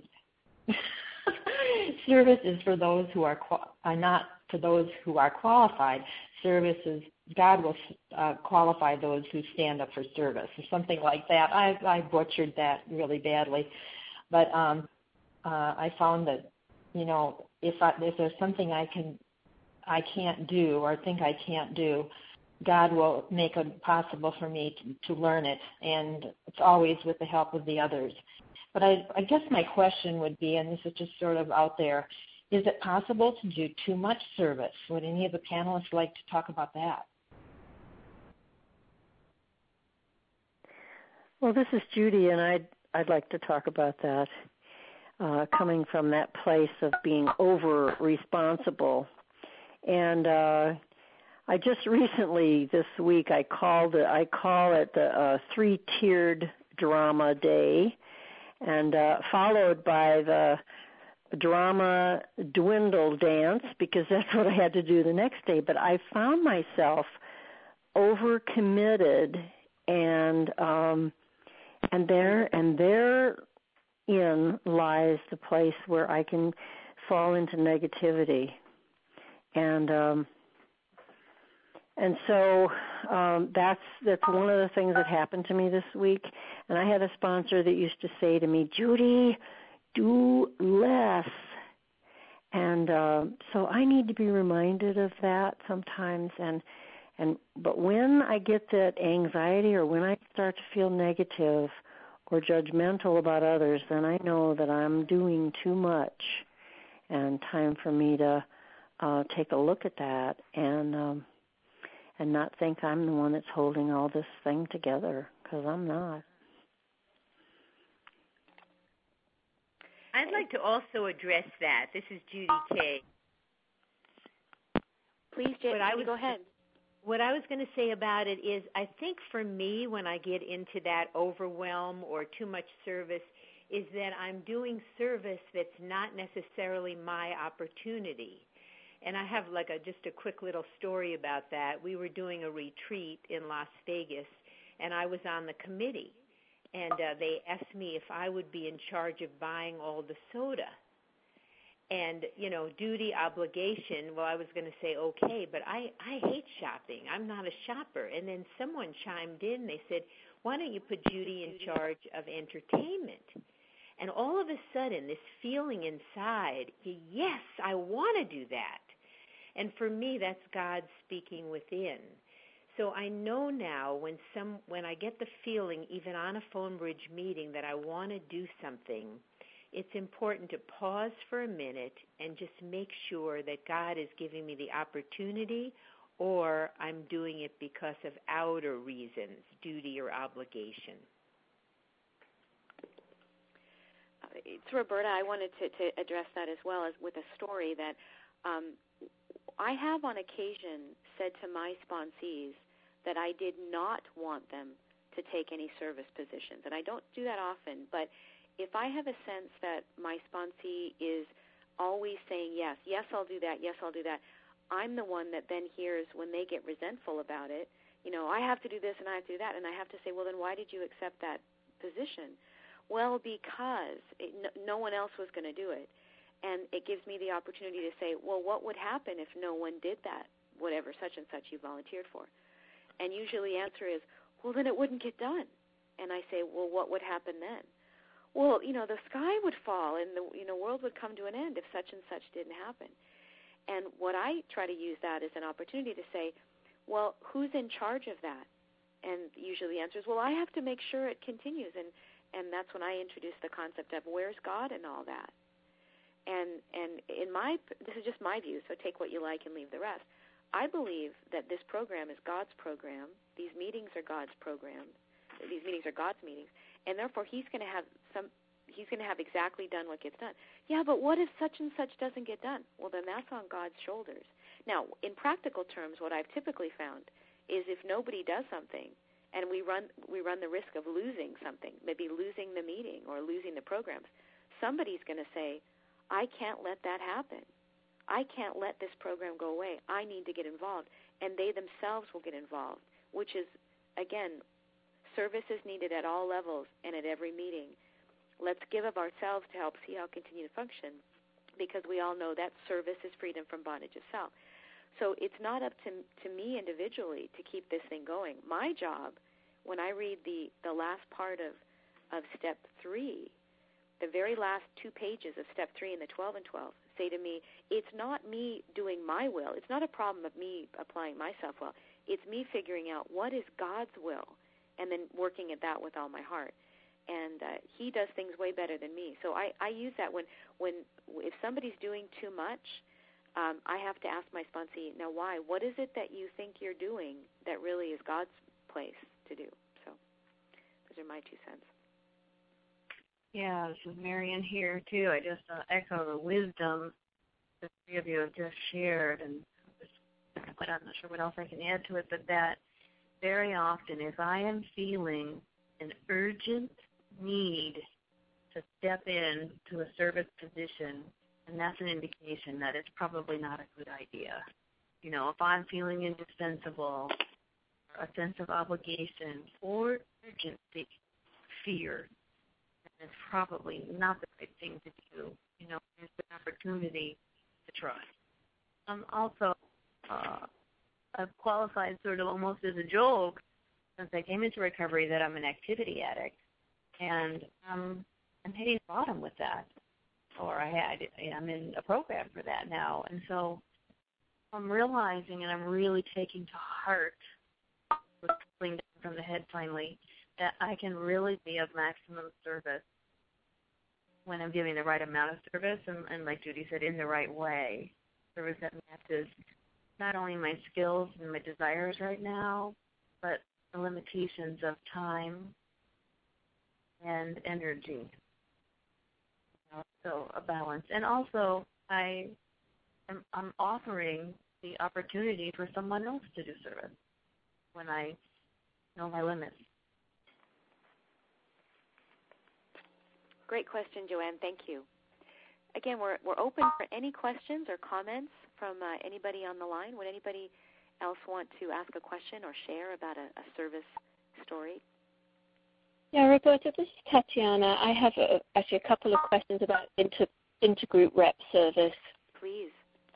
service is for those who are not for those who are qualified. Service is, God will qualify those who stand up for service, or something like that. I butchered that really badly, but I found that, if there's something I can't do or think I can't do, God will make it possible for me to learn it, and it's always with the help of the others. But I guess my question would be, and this is just sort of out there, is it possible to do too much service? Would any of the panelists like to talk about that? Well, this is Judy, and I'd like to talk about that, coming from that place of being over-responsible. And I just recently this week I call it the 3-tiered drama day, and followed by the drama dwindle dance, because that's what I had to do the next day. But I found myself overcommitted, and therein lies the place where I can fall into negativity, and so that's one of the things that happened to me this week. And I had a sponsor that used to say to me, Judy, do less. And so I need to be reminded of that sometimes. But when I get that anxiety, or when I start to feel negative or judgmental about others, then I know that I'm doing too much, and time for me to take a look at that and and not think I'm the one that's holding all this thing together, because I'm not. I'd like to also address that. This is Judy Kay. Please, Judy, go ahead. What I was going to say about it is I think for me when I get into that overwhelm or too much service is that I'm doing service that's not necessarily my opportunity. And I have just a quick little story about that. We were doing a retreat in Las Vegas, and I was on the committee. And they asked me if I would be in charge of buying all the soda. And, duty, obligation, well, I was going to say, okay, but I hate shopping. I'm not a shopper. And then someone chimed in. They said, why don't you put Judy in charge of entertainment? And all of a sudden, this feeling inside, yes, I want to do that. And for me, that's God speaking within. So I know now when I get the feeling, even on a phone bridge meeting, that I want to do something, it's important to pause for a minute and just make sure that God is giving me the opportunity, or I'm doing it because of outer reasons, duty or obligation. It's Roberta. I wanted to address that as well as with a story that I have on occasion said to my sponsees that I did not want them to take any service positions. And I don't do that often, but if I have a sense that my sponsee is always saying, yes, I'll do that, yes, I'll do that, I'm the one that then hears when they get resentful about it, I have to do this and I have to do that, and I have to say, well, then why did you accept that position? Well, because no one else was going to do it. And it gives me the opportunity to say, well, what would happen if no one did that, whatever such and such you volunteered for? And usually the answer is, well, then it wouldn't get done. And I say, well, what would happen then? Well, the sky would fall and the world would come to an end if such and such didn't happen. And what I try to use that as an opportunity to say, well, who's in charge of that? And usually the answer is, well, I have to make sure it continues. And that's when I introduce the concept of where's God and all that. And this is just my view, so take what you like and leave the rest. I believe that this program is God's program. These meetings are God's program. These meetings are God's meetings, and therefore He's going to have exactly done what gets done. Yeah, but what if such and such doesn't get done? Well, then that's on God's shoulders. Now, in practical terms, what I've typically found is if nobody does something, and we run the risk of losing something, maybe losing the meeting or losing the programs, somebody's going to say, I can't let that happen. I can't let this program go away. I need to get involved. And they themselves will get involved, which is, again, service is needed at all levels and at every meeting. Let's give of ourselves to help see how continue to function, because we all know that service is freedom from bondage of self. So it's not up to me individually to keep this thing going. My job, when I read the last part of Step 3, the very last 2 pages of Step 3 in the 12 and 12 say to me, it's not me doing my will. It's not a problem of me applying my self-will. It's me figuring out what is God's will and then working at that with all my heart. And He does things way better than me. So I use that if somebody's doing too much, I have to ask my sponsee, now why? What is it that you think you're doing that really is God's place to do? So those are my 2 cents. Yeah, this is Marion here, too. I just echo the wisdom the 3 of you have just shared, but I'm not sure what else I can add to it, but that very often if I am feeling an urgent need to step in to a service position, and that's an indication that it's probably not a good idea. If I'm feeling indispensable, a sense of obligation, or urgency, fear, then it's probably not the right thing to do. There's an opportunity to try. Also, I've qualified sort of almost as a joke since I came into recovery that I'm an activity addict, and I'm hitting bottom with that. Or I'm in a program for that now. And so I'm realizing, and I'm really taking to heart, pulling down from the head finally, that I can really be of maximum service when I'm giving the right amount of service and like Judy said, in the right way. Service that matches not only my skills and my desires right now, but the limitations of time and energy. So a balance. And also, I'm offering the opportunity for someone else to do service when I know my limits. Great question, Joanne. Thank you. Again, we're open for any questions or comments from anybody on the line. Would anybody else want to ask a question or share about a service story? Yeah, Roberta, this is Tatiana. I have actually a couple of questions about intergroup rep service. Please.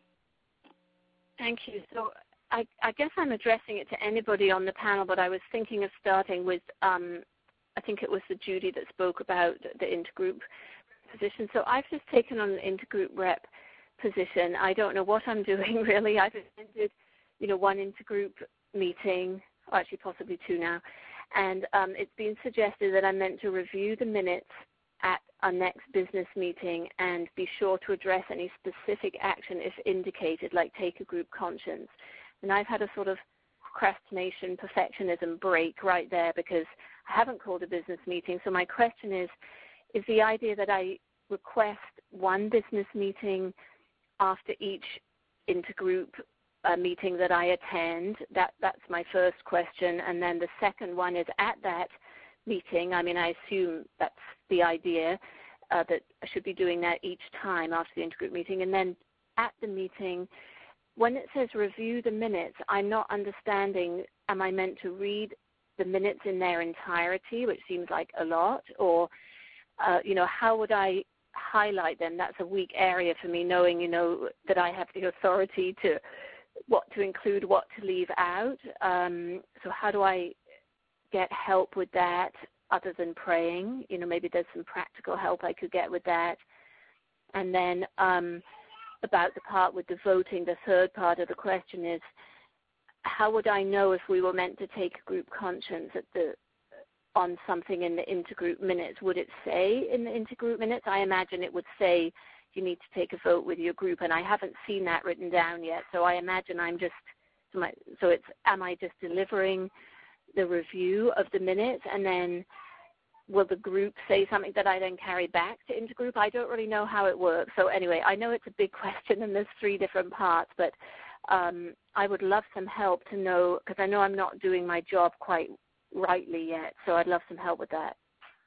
Thank you. So I guess I'm addressing it to anybody on the panel, but I was thinking of starting with, I think it was the Judy that spoke about the intergroup position. So I've just taken on an intergroup rep position. I don't know what I'm doing, really. I've attended, one intergroup meeting, or actually possibly two now, and it's been suggested that I'm meant to review the minutes at our next business meeting and be sure to address any specific action if indicated, like take a group conscience. And I've had a sort of procrastination, perfectionism break right there because I haven't called a business meeting. So my question is the idea that I request one business meeting after each intergroup meeting that I attend? That's my first question. And then the second one is at that meeting, I assume that's the idea, that I should be doing that each time after the intergroup meeting. And then at the meeting, when it says review the minutes, I'm not understanding, am I meant to read the minutes in their entirety, which seems like a lot, or, how would I highlight them? That's a weak area for me, knowing, that I have the authority to what to include, what to leave out. So how do I get help with that other than praying? Maybe there's some practical help I could get with that. And then about the part with the voting, the third part of the question is, how would I know if we were meant to take a group conscience on something in the intergroup minutes? Would it say in the intergroup minutes? I imagine it would say you need to take a vote with your group, and I haven't seen that written down yet. So I imagine am I just delivering the review of the minutes, and then will the group say something that I then carry back to intergroup? I don't really know how it works. So anyway, I know it's a big question and there's three different parts, but I would love some help to know, because I know I'm not doing my job quite rightly yet, so I'd love some help with that.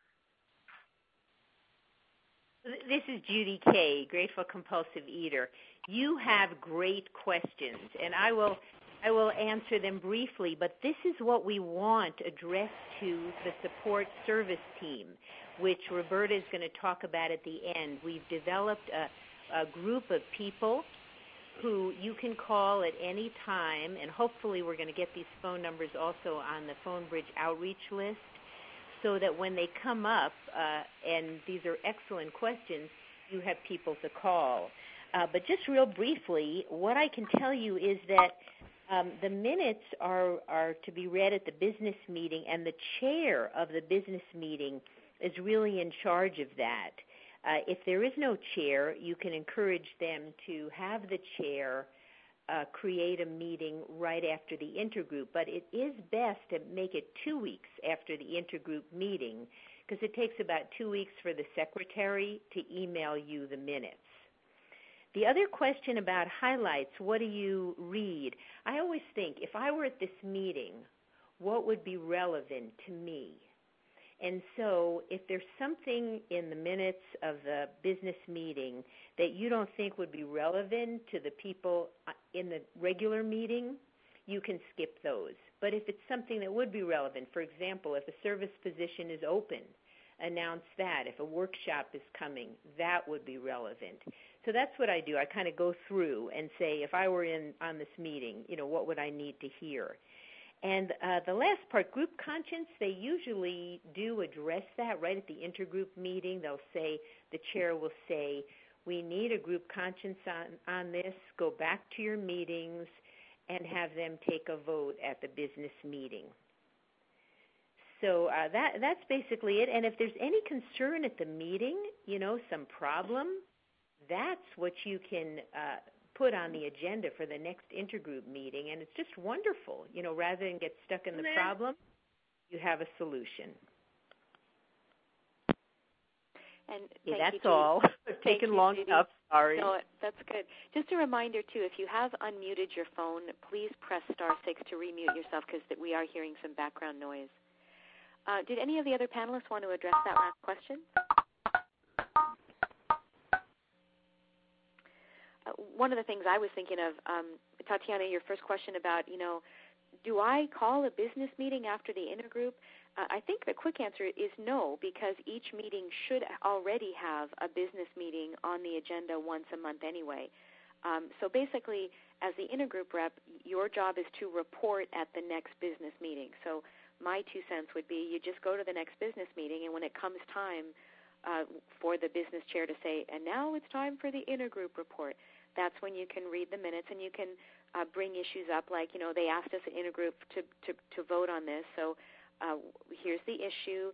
This is Judy Kay, Grateful Compulsive Eater. You have great questions, and I will answer them briefly, but this is what we want addressed to the support service team, which Roberta is going to talk about at the end. We've developed a group of people who you can call at any time, and hopefully we're going to get these phone numbers also on the PhoneBridge outreach list, so that when they come up, and these are excellent questions, you have people to call. But just real briefly, what I can tell you is that the minutes are to be read at the business meeting, and the chair of the business meeting is really in charge of that. If there is no chair, you can encourage them to have the chair create a meeting right after the intergroup, but it is best to make it 2 weeks after the intergroup meeting, because it takes about 2 weeks for the secretary to email you the minutes. The other question about highlights, what do you read? I always think, if I were at this meeting, what would be relevant to me? And so if there's something in the minutes of the business meeting that you don't think would be relevant to the people in the regular meeting, you can skip those. But if it's something that would be relevant, for example, if a service position is open, announce that. If a workshop is coming, that would be relevant. So that's what I do. I kind of go through and say, if I were on this meeting, what would I need to hear? And the last part, group conscience, they usually do address that right at the intergroup meeting. They'll say, the chair will say, we need a group conscience on this. Go back to your meetings and have them take a vote at the business meeting. So that's basically it. And if there's any concern at the meeting, some problem, that's what you can put on the agenda for the next intergroup meeting, and it's just wonderful. Rather than get stuck in the problem, you have a solution. And that's all. It's taken long enough. Sorry. No, that's good. Just a reminder, too, if you have unmuted your phone, please press *6 to remute yourself because we are hearing some background noise. Did any of the other panelists want to address that last question? One of the things I was thinking of, Tatiana, your first question about, do I call a business meeting after the intergroup? I think the quick answer is no, because each meeting should already have a business meeting on the agenda once a month anyway. So basically, as the intergroup rep, your job is to report at the next business meeting. So my 2 cents would be you just go to the next business meeting, and when it comes time for the business chair to say, and now it's time for the intergroup report, that's when you can read the minutes and you can bring issues up like, they asked us in intergroup to vote on this, so here's the issue.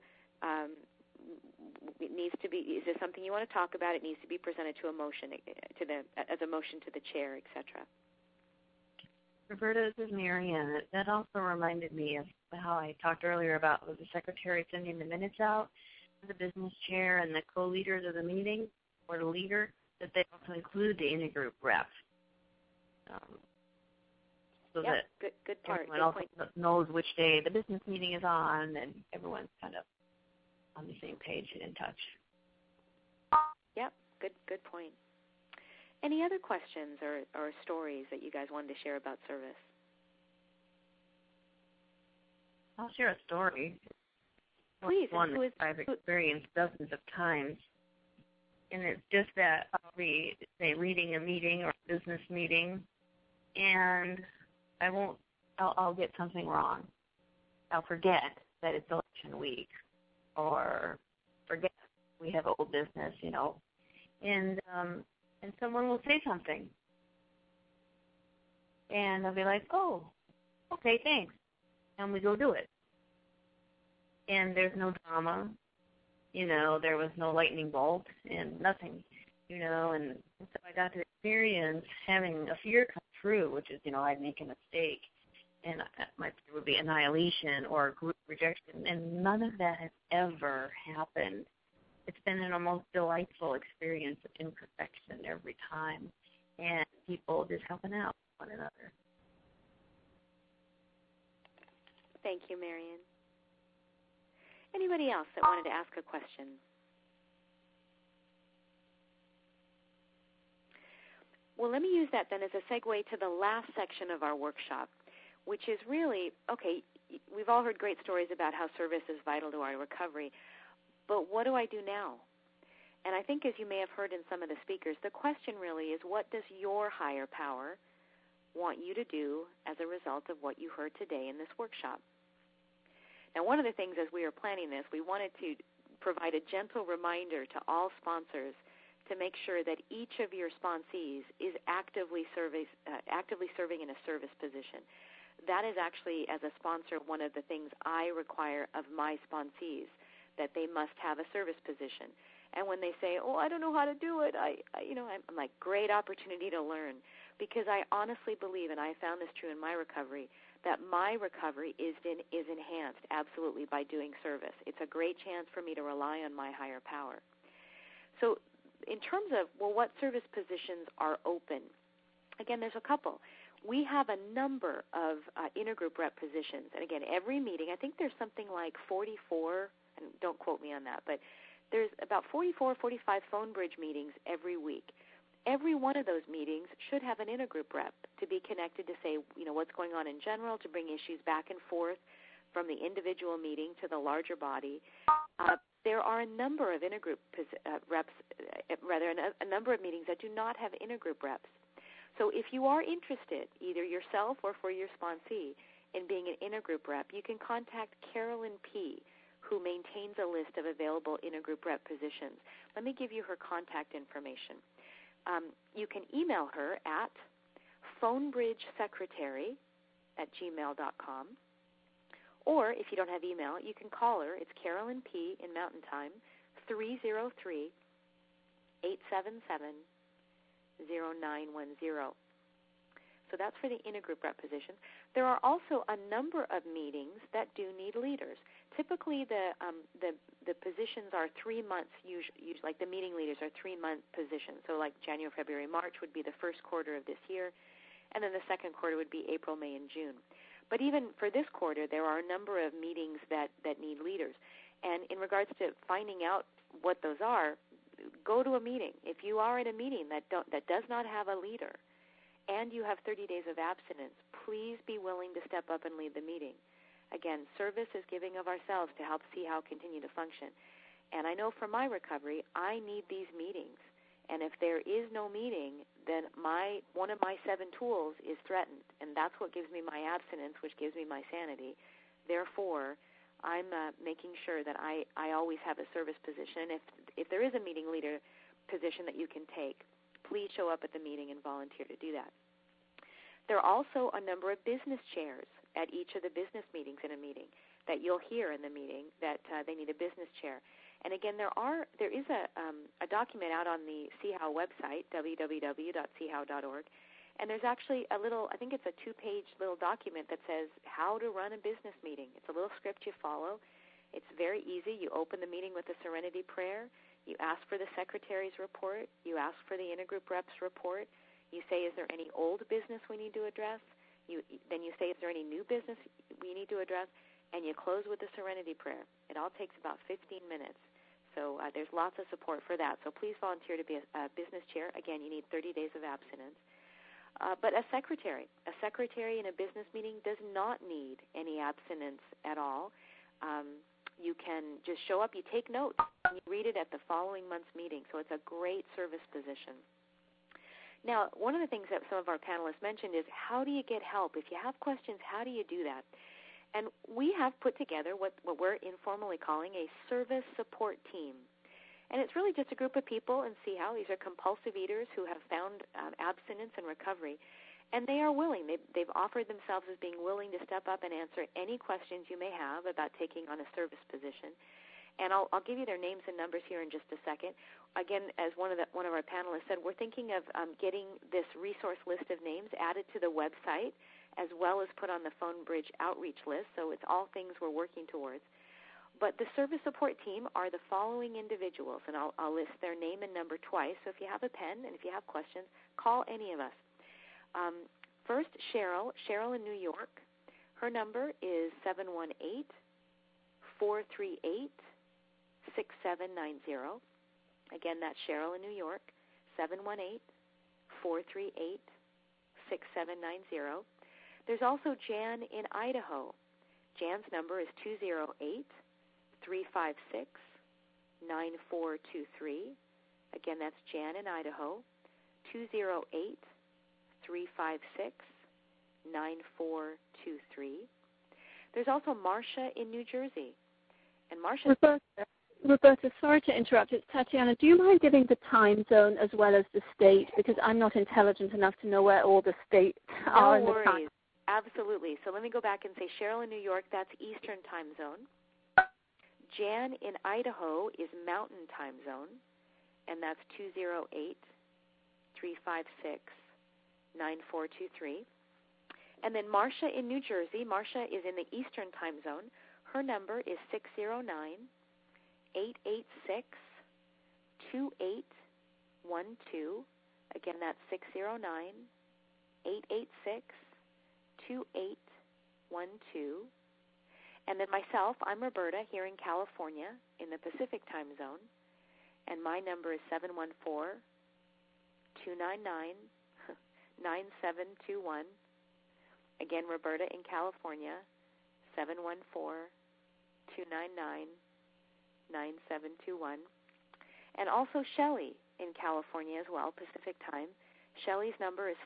It needs to be. Is this something you want to talk about? It needs to be presented to a motion, as a motion to the chair, etc. Roberta, this is Marianne. That also reminded me of how I talked earlier about the secretary sending the minutes out to the business chair and the co-leaders of the meeting, or the leader, that they also include the intergroup rep. So that good part. everyone also knows which day the business meeting is on, and everyone's kind of on the same page and in touch. Yep, good point. Any other questions or stories that you guys wanted to share about service? I'll share a story. Please. One that I've experienced dozens of times. And it's just that I'll be, say, reading a meeting or a business meeting, and I'll get something wrong. I'll forget that it's election week, or forget we have old business, and someone will say something, and I'll be like, oh, okay, thanks, and we go do it. And there's no drama, there was no lightning bolt and nothing, and so I got to experience having a fear come true, which is, I'd make a mistake, and my fear would be annihilation or group rejection, and none of that has ever happened. It's been an almost delightful experience of imperfection every time, and people just helping out one another. Thank you, Marion. Anybody else that wanted to ask a question? Well, let me use that then as a segue to the last section of our workshop, which is really, okay, we've all heard great stories about how service is vital to our recovery, but what do I do now? And I think, as you may have heard in some of the speakers, the question really is, what does your higher power want you to do as a result of what you heard today in this workshop? Now, one of the things as we were planning this, we wanted to provide a gentle reminder to all sponsors to make sure that each of your sponsees is actively serving in a service position. That is actually, as a sponsor, one of the things I require of my sponsees, that they must have a service position. And when they say, oh, I don't know how to do it, I'm like, great opportunity to learn. Because I honestly believe, and I found this true in my recovery, that my recovery is enhanced absolutely by doing service. It's a great chance for me to rely on my higher power. So in terms of, what service positions are open? Again, there's a couple. We have a number of intergroup rep positions. And again, every meeting, I think there's something like 44, and don't quote me on that, but there's about 44, 45 phone bridge meetings every week. Every one of those meetings should have an intergroup rep to be connected to say, what's going on in general, to bring issues back and forth from the individual meeting to the larger body. There are a number of intergroup reps, a number of meetings that do not have intergroup reps. So if you are interested, either yourself or for your sponsee, in being an intergroup rep, you can contact Carolyn P., who maintains a list of available intergroup rep positions. Let me give you her contact information. You can email her at phonebridgesecretary@gmail.com. Or if you don't have email, you can call her. It's Carolyn P. in Mountain Time, 303-877-0800. So that's for the intergroup rep position. There are also a number of meetings that do need leaders. Typically, the positions are 3 months. Usually, like the meeting leaders are 3-month positions. So, like January, February, March would be the first quarter of this year, and then the second quarter would be April, May, and June. But even for this quarter, there are a number of meetings that need leaders. And in regards to finding out what those are, go to a meeting. If you are in a meeting that does not have a leader, and you have 30 days of abstinence, please be willing to step up and lead the meeting. Again, service is giving of ourselves to help see how continue to function. And I know for my recovery, I need these meetings. And if there is no meeting, then one of my 7 tools is threatened. And that's what gives me my abstinence, which gives me my sanity. Therefore, I'm making sure that I always have a service position. If there is a meeting leader position that you can take, please show up at the meeting and volunteer to do that. There are also a number of business chairs at each of the business meetings in a meeting that you'll hear in the meeting that they need a business chair. And again, there is a document out on the CHOW website, www.chow.org, and there's actually a little, I think it's a 2-page little document that says how to run a business meeting. It's a little script you follow. It's very easy. You open the meeting with a serenity prayer. You ask for the secretary's report. You ask for the intergroup rep's report. You say, is there any old business we need to address? Then you say, is there any new business we need to address? And you close with the serenity prayer. It all takes about 15 minutes. So there's lots of support for that. So please volunteer to be a business chair. Again, you need 30 days of abstinence. But a secretary in a business meeting does not need any abstinence at all. You can just show up, you take notes, and you read it at the following month's meeting. So it's a great service position. Now, one of the things that some of our panelists mentioned is how do you get help? If you have questions, how do you do that? And we have put together what we're informally calling a service support team. And it's really just a group of people in CHOW. These are compulsive eaters who have found abstinence and recovery. And they are willing. They've offered themselves as being willing to step up and answer any questions you may have about taking on a service position. And I'll give you their names and numbers here in just a second. Again, as one of our panelists said, we're thinking of getting this resource list of names added to the website as well as put on the Phone Bridge outreach list. So it's all things we're working towards. But the service support team are the following individuals, and I'll list their name and number twice. So if you have a pen and if you have questions, call any of us. First, Cheryl in New York. Her number is 718-438-6790. Again, that's Cheryl in New York, 718-438-6790. There's also Jan in Idaho. Jan's number is 208-356-9423. Again, that's Jan in Idaho, 208-356-9423. There's also Marcia in New Jersey. And Marcia... Roberta, sorry to interrupt. It's Tatiana. Do you mind giving the time zone as well as the state? Because I'm not intelligent enough to know where all the states are in the time. No worries. Absolutely. So let me go back and say Cheryl in New York, that's Eastern time zone. Jan in Idaho is Mountain time zone, and that's 208-356-9423. And then Marcia in New Jersey. Marcia is in the Eastern time zone. Her number is 609-886-2812. Again, that's 609-886-2812. And then myself, I'm Roberta here in California in the Pacific time zone. And my number is 714-299-9721. Again, Roberta in California, 714-299-9721. And also Shelley in California as well, Pacific time. Shelley's number is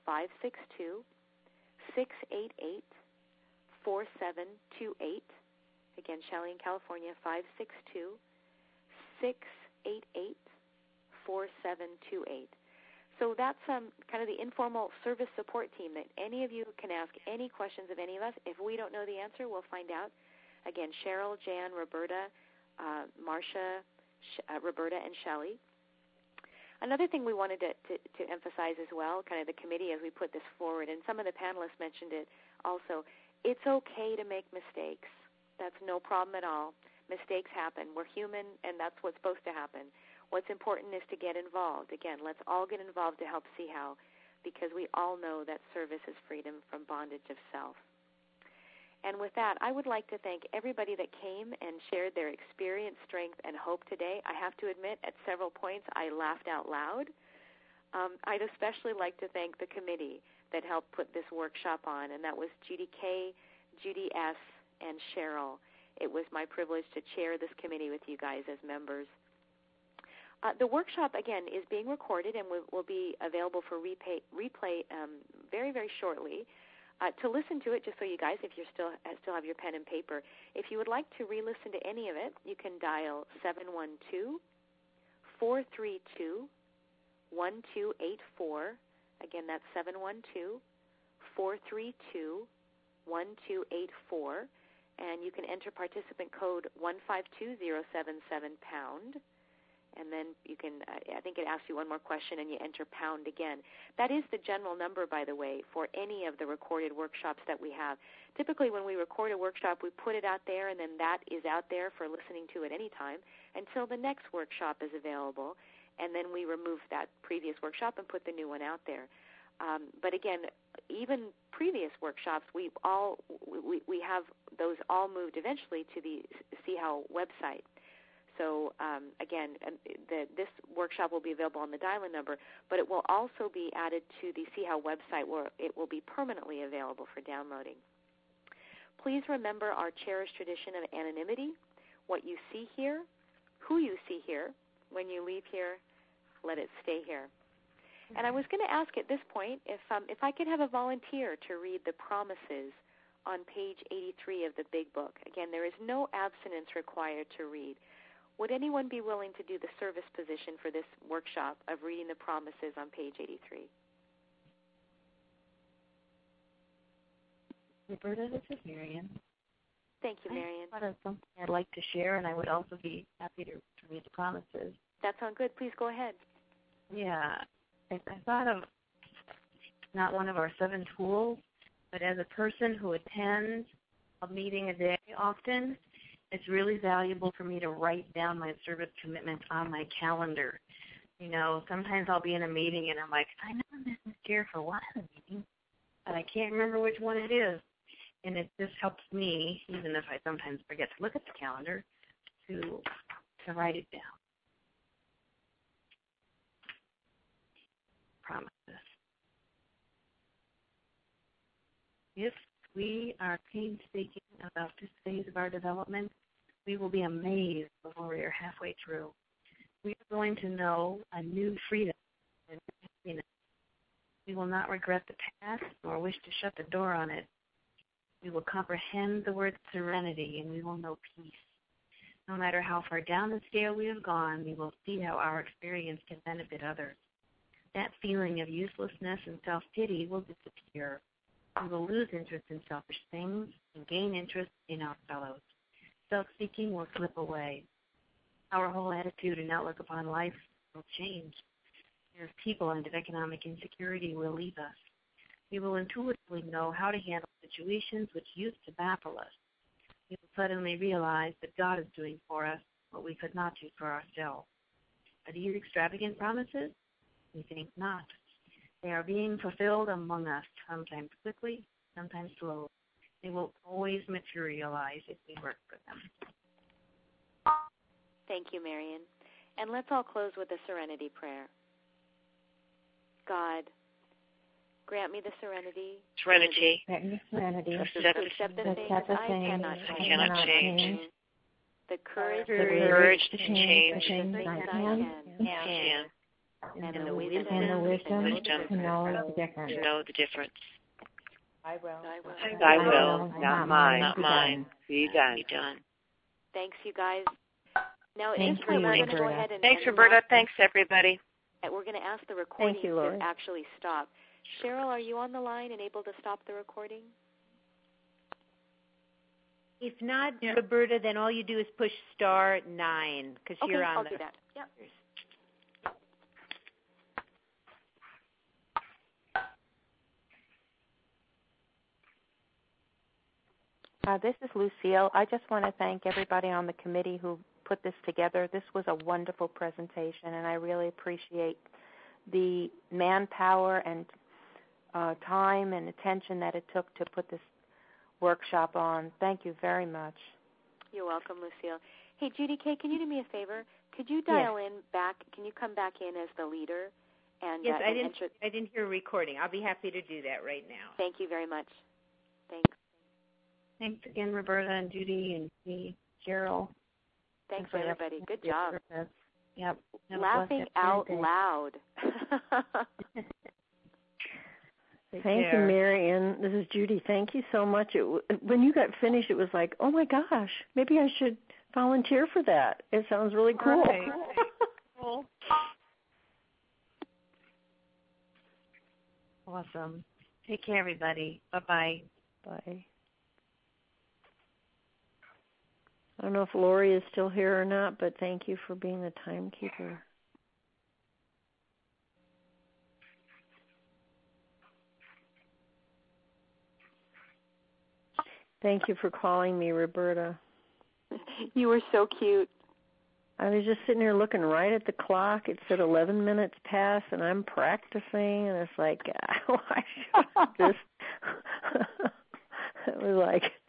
562-688-4728. Again, Shelley in California, 562-688-4728. So that's kind of the informal service support team that any of you can ask any questions of any of us. If we don't know the answer, we'll find out. Again, Cheryl, Jan, Roberta, Marcia, Roberta, and Shelley. Another thing we wanted to emphasize as well, kind of the committee as we put this forward, and some of the panelists mentioned it also, it's okay to make mistakes. That's no problem at all. Mistakes happen. We're human, and that's what's supposed to happen. What's important is to get involved. Again, let's all get involved to help see how, because we all know that service is freedom from bondage of self. And with that, I would like to thank everybody that came and shared their experience, strength, and hope today. I have to admit, at several points, I laughed out loud. I'd especially like to thank the committee that helped put this workshop on, and that was Judy K., Judy S., and Cheryl. It was my privilege to chair this committee with you guys as members. The workshop, again, is being recorded and will be available for replay very, very shortly. To listen to it, just so you guys, if you still have your pen and paper, if you would like to re-listen to any of it, you can dial 712-432-1284. Again, that's 712-432-1284. And you can enter participant code 152077#. And then you can, I think it asks you one more question, and you enter pound again. That is the general number, by the way, for any of the recorded workshops that we have. Typically, when we record a workshop, we put it out there, and then that is out there for listening to at any time until the next workshop is available, and then we remove that previous workshop and put the new one out there. But again, even previous workshops, we have those all moved eventually to the See How website. So, again, this workshop will be available on the dial-in number, but it will also be added to the See How website where it will be permanently available for downloading. Please remember our cherished tradition of anonymity. What you see here, who you see here, when you leave here, let it stay here. And I was going to ask at this point if I could have a volunteer to read the promises on page 83 of the Big Book. Again, there is no abstinence required to read. Would anyone be willing to do the service position for this workshop of reading the promises on page 83? Roberta, this is Marion. Thank you, Marion. I thought of something I'd like to share, and I would also be happy to read the promises. That sounds good. Please go ahead. Yeah. I thought of not one of our 7 tools, but as a person who attends a meeting a day often, it's really valuable for me to write down my service commitments on my calendar. You know, sometimes I'll be in a meeting and I'm like, I know I'm business chair for one of the meetings, but I can't remember which one it is. And it just helps me, even if I sometimes forget to look at the calendar, to write it down. Promise this. If we are painstaking about this phase of our development, we will be amazed before we are halfway through. We are going to know a new freedom and happiness. We will not regret the past nor wish to shut the door on it. We will comprehend the word serenity, and we will know peace. No matter how far down the scale we have gone, we will see how our experience can benefit others. That feeling of uselessness and self-pity will disappear. We will lose interest in selfish things and gain interest in our fellows. Self-seeking will slip away. Our whole attitude and outlook upon life will change. Fear of people and of economic insecurity will leave us. We will intuitively know how to handle situations which used to baffle us. We will suddenly realize that God is doing for us what we could not do for ourselves. Are these extravagant promises? We think not. They are being fulfilled among us, sometimes quickly, sometimes slowly. They will always materialize if we work for them. Thank you, Marion. And let's all close with a serenity prayer. God, grant me the serenity to accept the things I cannot change. The courage to change the things I can. And the wisdom to know the difference. Thy will, not mine, be done. Thanks, you guys. Now, Thank you, we're going to go ahead and Thanks, Roberta. Thanks, everybody. We're going to ask the recording you, to Lori. actually stop. Cheryl, are you on the line and able to stop the recording? If not, Roberta, then all you do is push *9 because you're on I'll the. do that. Yep. This is Lucille. I just want to thank everybody on the committee who put this together. This was a wonderful presentation, and I really appreciate the manpower and time and attention that it took to put this workshop on. Thank you very much. You're welcome, Lucille. Hey, Judy Kay, can you do me a favor? Could you dial in back? Can you come back in as the leader? And yes, I didn't hear a recording. I'll be happy to do that right now. Thank you very much. Thanks. Thanks again, Roberta and Judy and me, Cheryl. Thanks, everybody. Good job. Yep. Laughing out loud. Thank you, Mary. And this is Judy. Thank you so much. When you got finished, it was like, oh, my gosh, maybe I should volunteer for that. It sounds really cool. Right. Cool. Awesome. Take care, everybody. Bye-bye. Bye. I don't know if Lori is still here or not, but thank you for being the timekeeper. Thank you for calling me, Roberta. You were so cute. I was just sitting here looking right at the clock. It said 11 minutes past, and I'm practicing, and it's like, why should this? It was like,